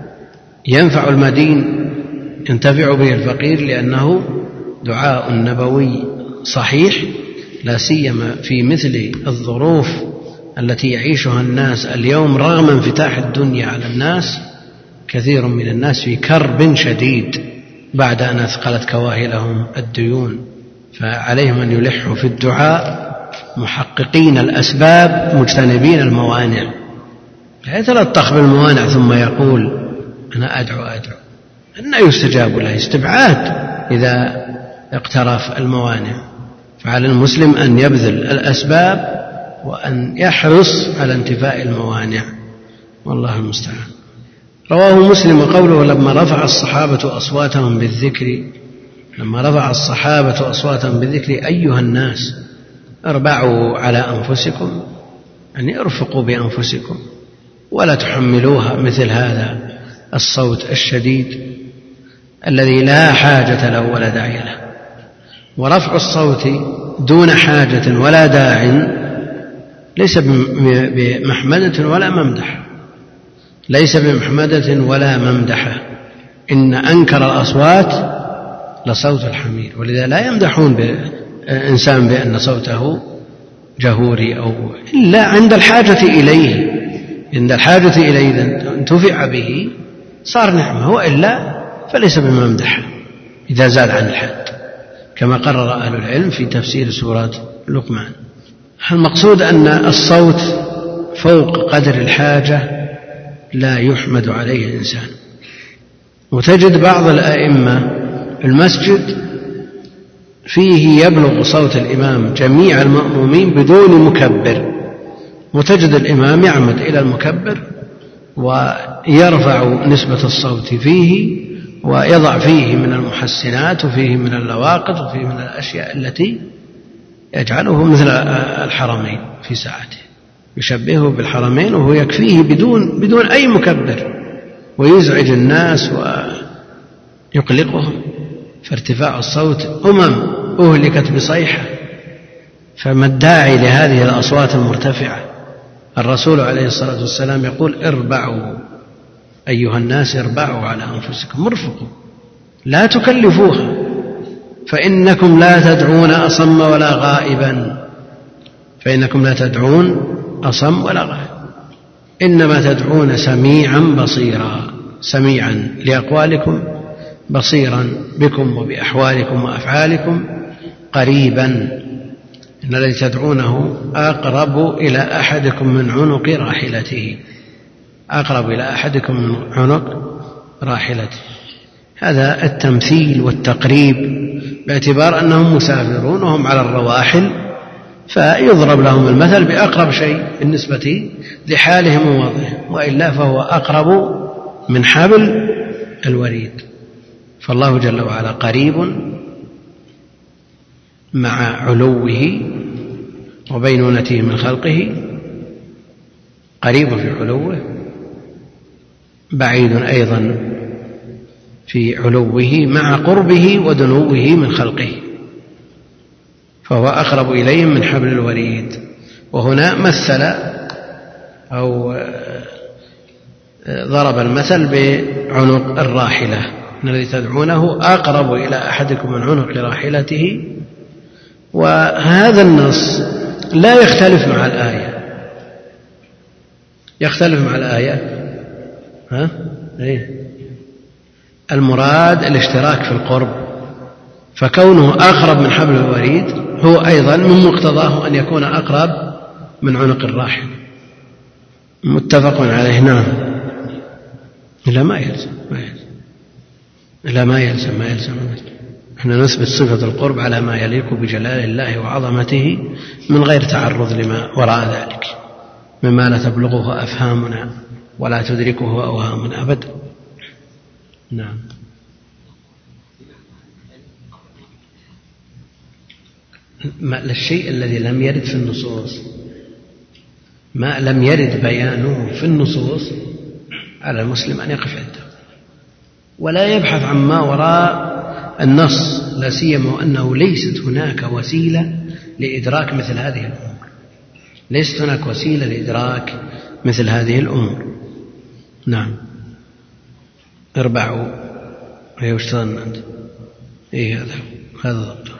ينفع المدين، ينتفع به الفقير، لأنه دعاء نبوي صحيح، لا سيما في مثل الظروف التي يعيشها الناس اليوم رغم انفتاح الدنيا على الناس. كثير من الناس في كرب شديد بعد أن أثقلت كواهلهم الديون، فعليهم أن يلحوا في الدعاء محققين الأسباب مجتنبين الموانع، لا يتلطخ بالموانع ثم يقول أنا أدعو أدعو أن يستجاب له، استبعاد إذا اقترف الموانع. فعلى المسلم أن يبذل الأسباب وأن يحرص على انتفاء الموانع، والله المستعان. رواه مسلم قوله لما رفع الصحابة أصواتهم بالذكر لما رفع الصحابة أصواتهم بالذكر أيها الناس اربعوا على أنفسكم، يعني ارفقوا بأنفسكم ولا تحملوها مثل هذا الصوت الشديد الذي لا حاجة له ولا داعي له. ورفع الصوت دون حاجة ولا داع ليس بمحمدة ولا ممدح ليس بمحمدة ولا ممدحة إن أنكر الأصوات لصوت الحمير. ولذا لا يمدحون بإنسان بأن صوته جهوري أو إلا عند الحاجة إليه عند الحاجة إليه إذا انتفع به صار نعمة، وإلا فليس بممدحة إذا زاد عن الحد، كما قرر أهل العلم في تفسير سورة لقمان. المقصود أن الصوت فوق قدر الحاجة لا يحمد عليه الإنسان. وتجد بعض الأئمة المسجد فيه يبلغ صوت الإمام جميع المأمومين بدون مكبر، وتجد الإمام يعمد إلى المكبر ويرفع نسبة الصوت فيه ويضع فيه من المحسنات وفيه من اللواقط وفيه من الأشياء التي يجعله مثل الحرمين في ساعته، يشبهه بالحرمين وهو يكفيه بدون, بدون أي مكبر، ويزعج الناس ويقلقهم. فارتفاع الصوت أمم أهلكت بصيحة، فما الداعي لهذه الأصوات المرتفعة؟ الرسول عليه الصلاة والسلام يقول اربعوا أيها الناس اربعوا على أنفسكم، ارفقوا لا تكلفوها، فإنكم لا تدعون أصم ولا غائبا فإنكم لا تدعون أصم ولا غائب إنما تدعون سميعا بصيرا، سميعا لأقوالكم بصيرا بكم وبأحوالكم وأفعالكم، قريبا إن الذي تدعونه أقرب إلى أحدكم من عنق راحلته أقرب إلى أحدكم من عنق راحلته. هذا التمثيل والتقريب باعتبار أنهم مسافرون وهم على الرواحل، فيضرب لهم المثل بأقرب شيء بالنسبة لحالهم ووضعهم، وإلا فهو أقرب من حبل الوريد. فالله جل وعلا قريب مع علوه وبينونته من خلقه، قريب في علوه، بعيد أيضا في علوه مع قربه ودنوه من خلقه، فهو أقرب إليهم من حبل الوريد. وهنا مثل أو ضرب المثل بعنق الراحلة، إن الذي تدعونه أقرب إلى أحدكم من عنق راحلته. وهذا النص لا يختلف مع الآية، يختلف مع الآية ها؟ إيه؟ المراد الاشتراك في القرب، فكونه أقرب من حبل الوريد هو أيضا من مقتضاه أن يكون أقرب من عنق الراحل. متفق عليه. نعم. لا ما يلزم ما يلزم لا ما يلزم ما يلزم احنا نثبت صفة القرب على ما يليق بجلال الله وعظمته من غير تعرض لما وراء ذلك مما لا تبلغه أفهامنا ولا تدركه أوهامنا أبدا. نعم. ما الشيء الذي لم يرد في النصوص، ما لم يرد بيانه في النصوص، على المسلم أن يقف عنده ولا يبحث عما وراء النص، لا سيما وأنه ليست هناك وسيلة لإدراك مثل هذه الأمور، ليست هناك وسيلة لإدراك مثل هذه الأمور. نعم. اربعوا هي وش ظن أنت؟ إيه هذا هذا ضبطه.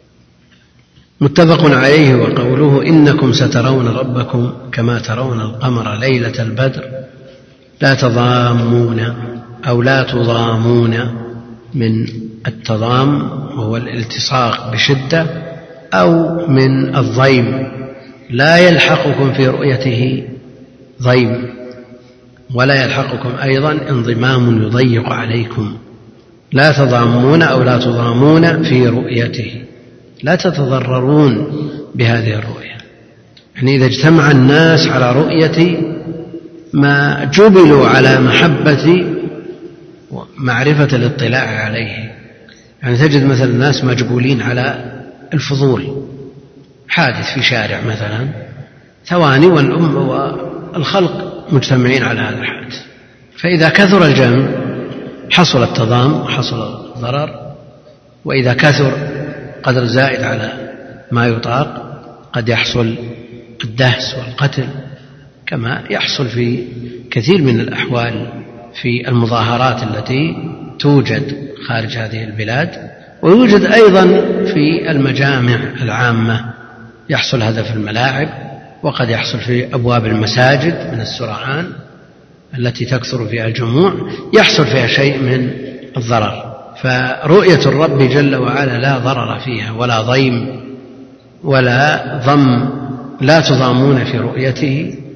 متفق عليه. وقوله إنكم سترون ربكم كما ترون القمر ليلة البدر لا تضامون أو لا تضامون، من التضام وهو الالتصاق بشدة، أو من الضيم لا يلحقكم في رؤيته ضيم، ولا يلحقكم أيضا انضمام يضيق عليكم. لا تضامون أو لا تضامون في رؤيته، لا تتضررون بهذه الرؤية. يعني إذا اجتمع الناس على رؤية ما جبلوا على محبة ومعرفة الاطلاع عليه، يعني تجد مثلا الناس مجبولين على الفضول، حادث في شارع مثلا ثواني والأم والخلق مجتمعين على هذا الحادث، فإذا كثر الجمع حصل التضام وحصل الضرر، وإذا كثر قدر زائد على ما يطاق قد يحصل الدهس والقتل، كما يحصل في كثير من الأحوال في المظاهرات التي توجد خارج هذه البلاد، ويوجد أيضا في المجامع العامة، يحصل هذا في الملاعب، وقد يحصل في أبواب المساجد من السرعان التي تكثر فيها الجموع، يحصل فيها شيء من الضرر. فرؤية الرب جل وعلا لا ضرر فيها ولا ضيم ولا ضم، لا تضامون في رؤيته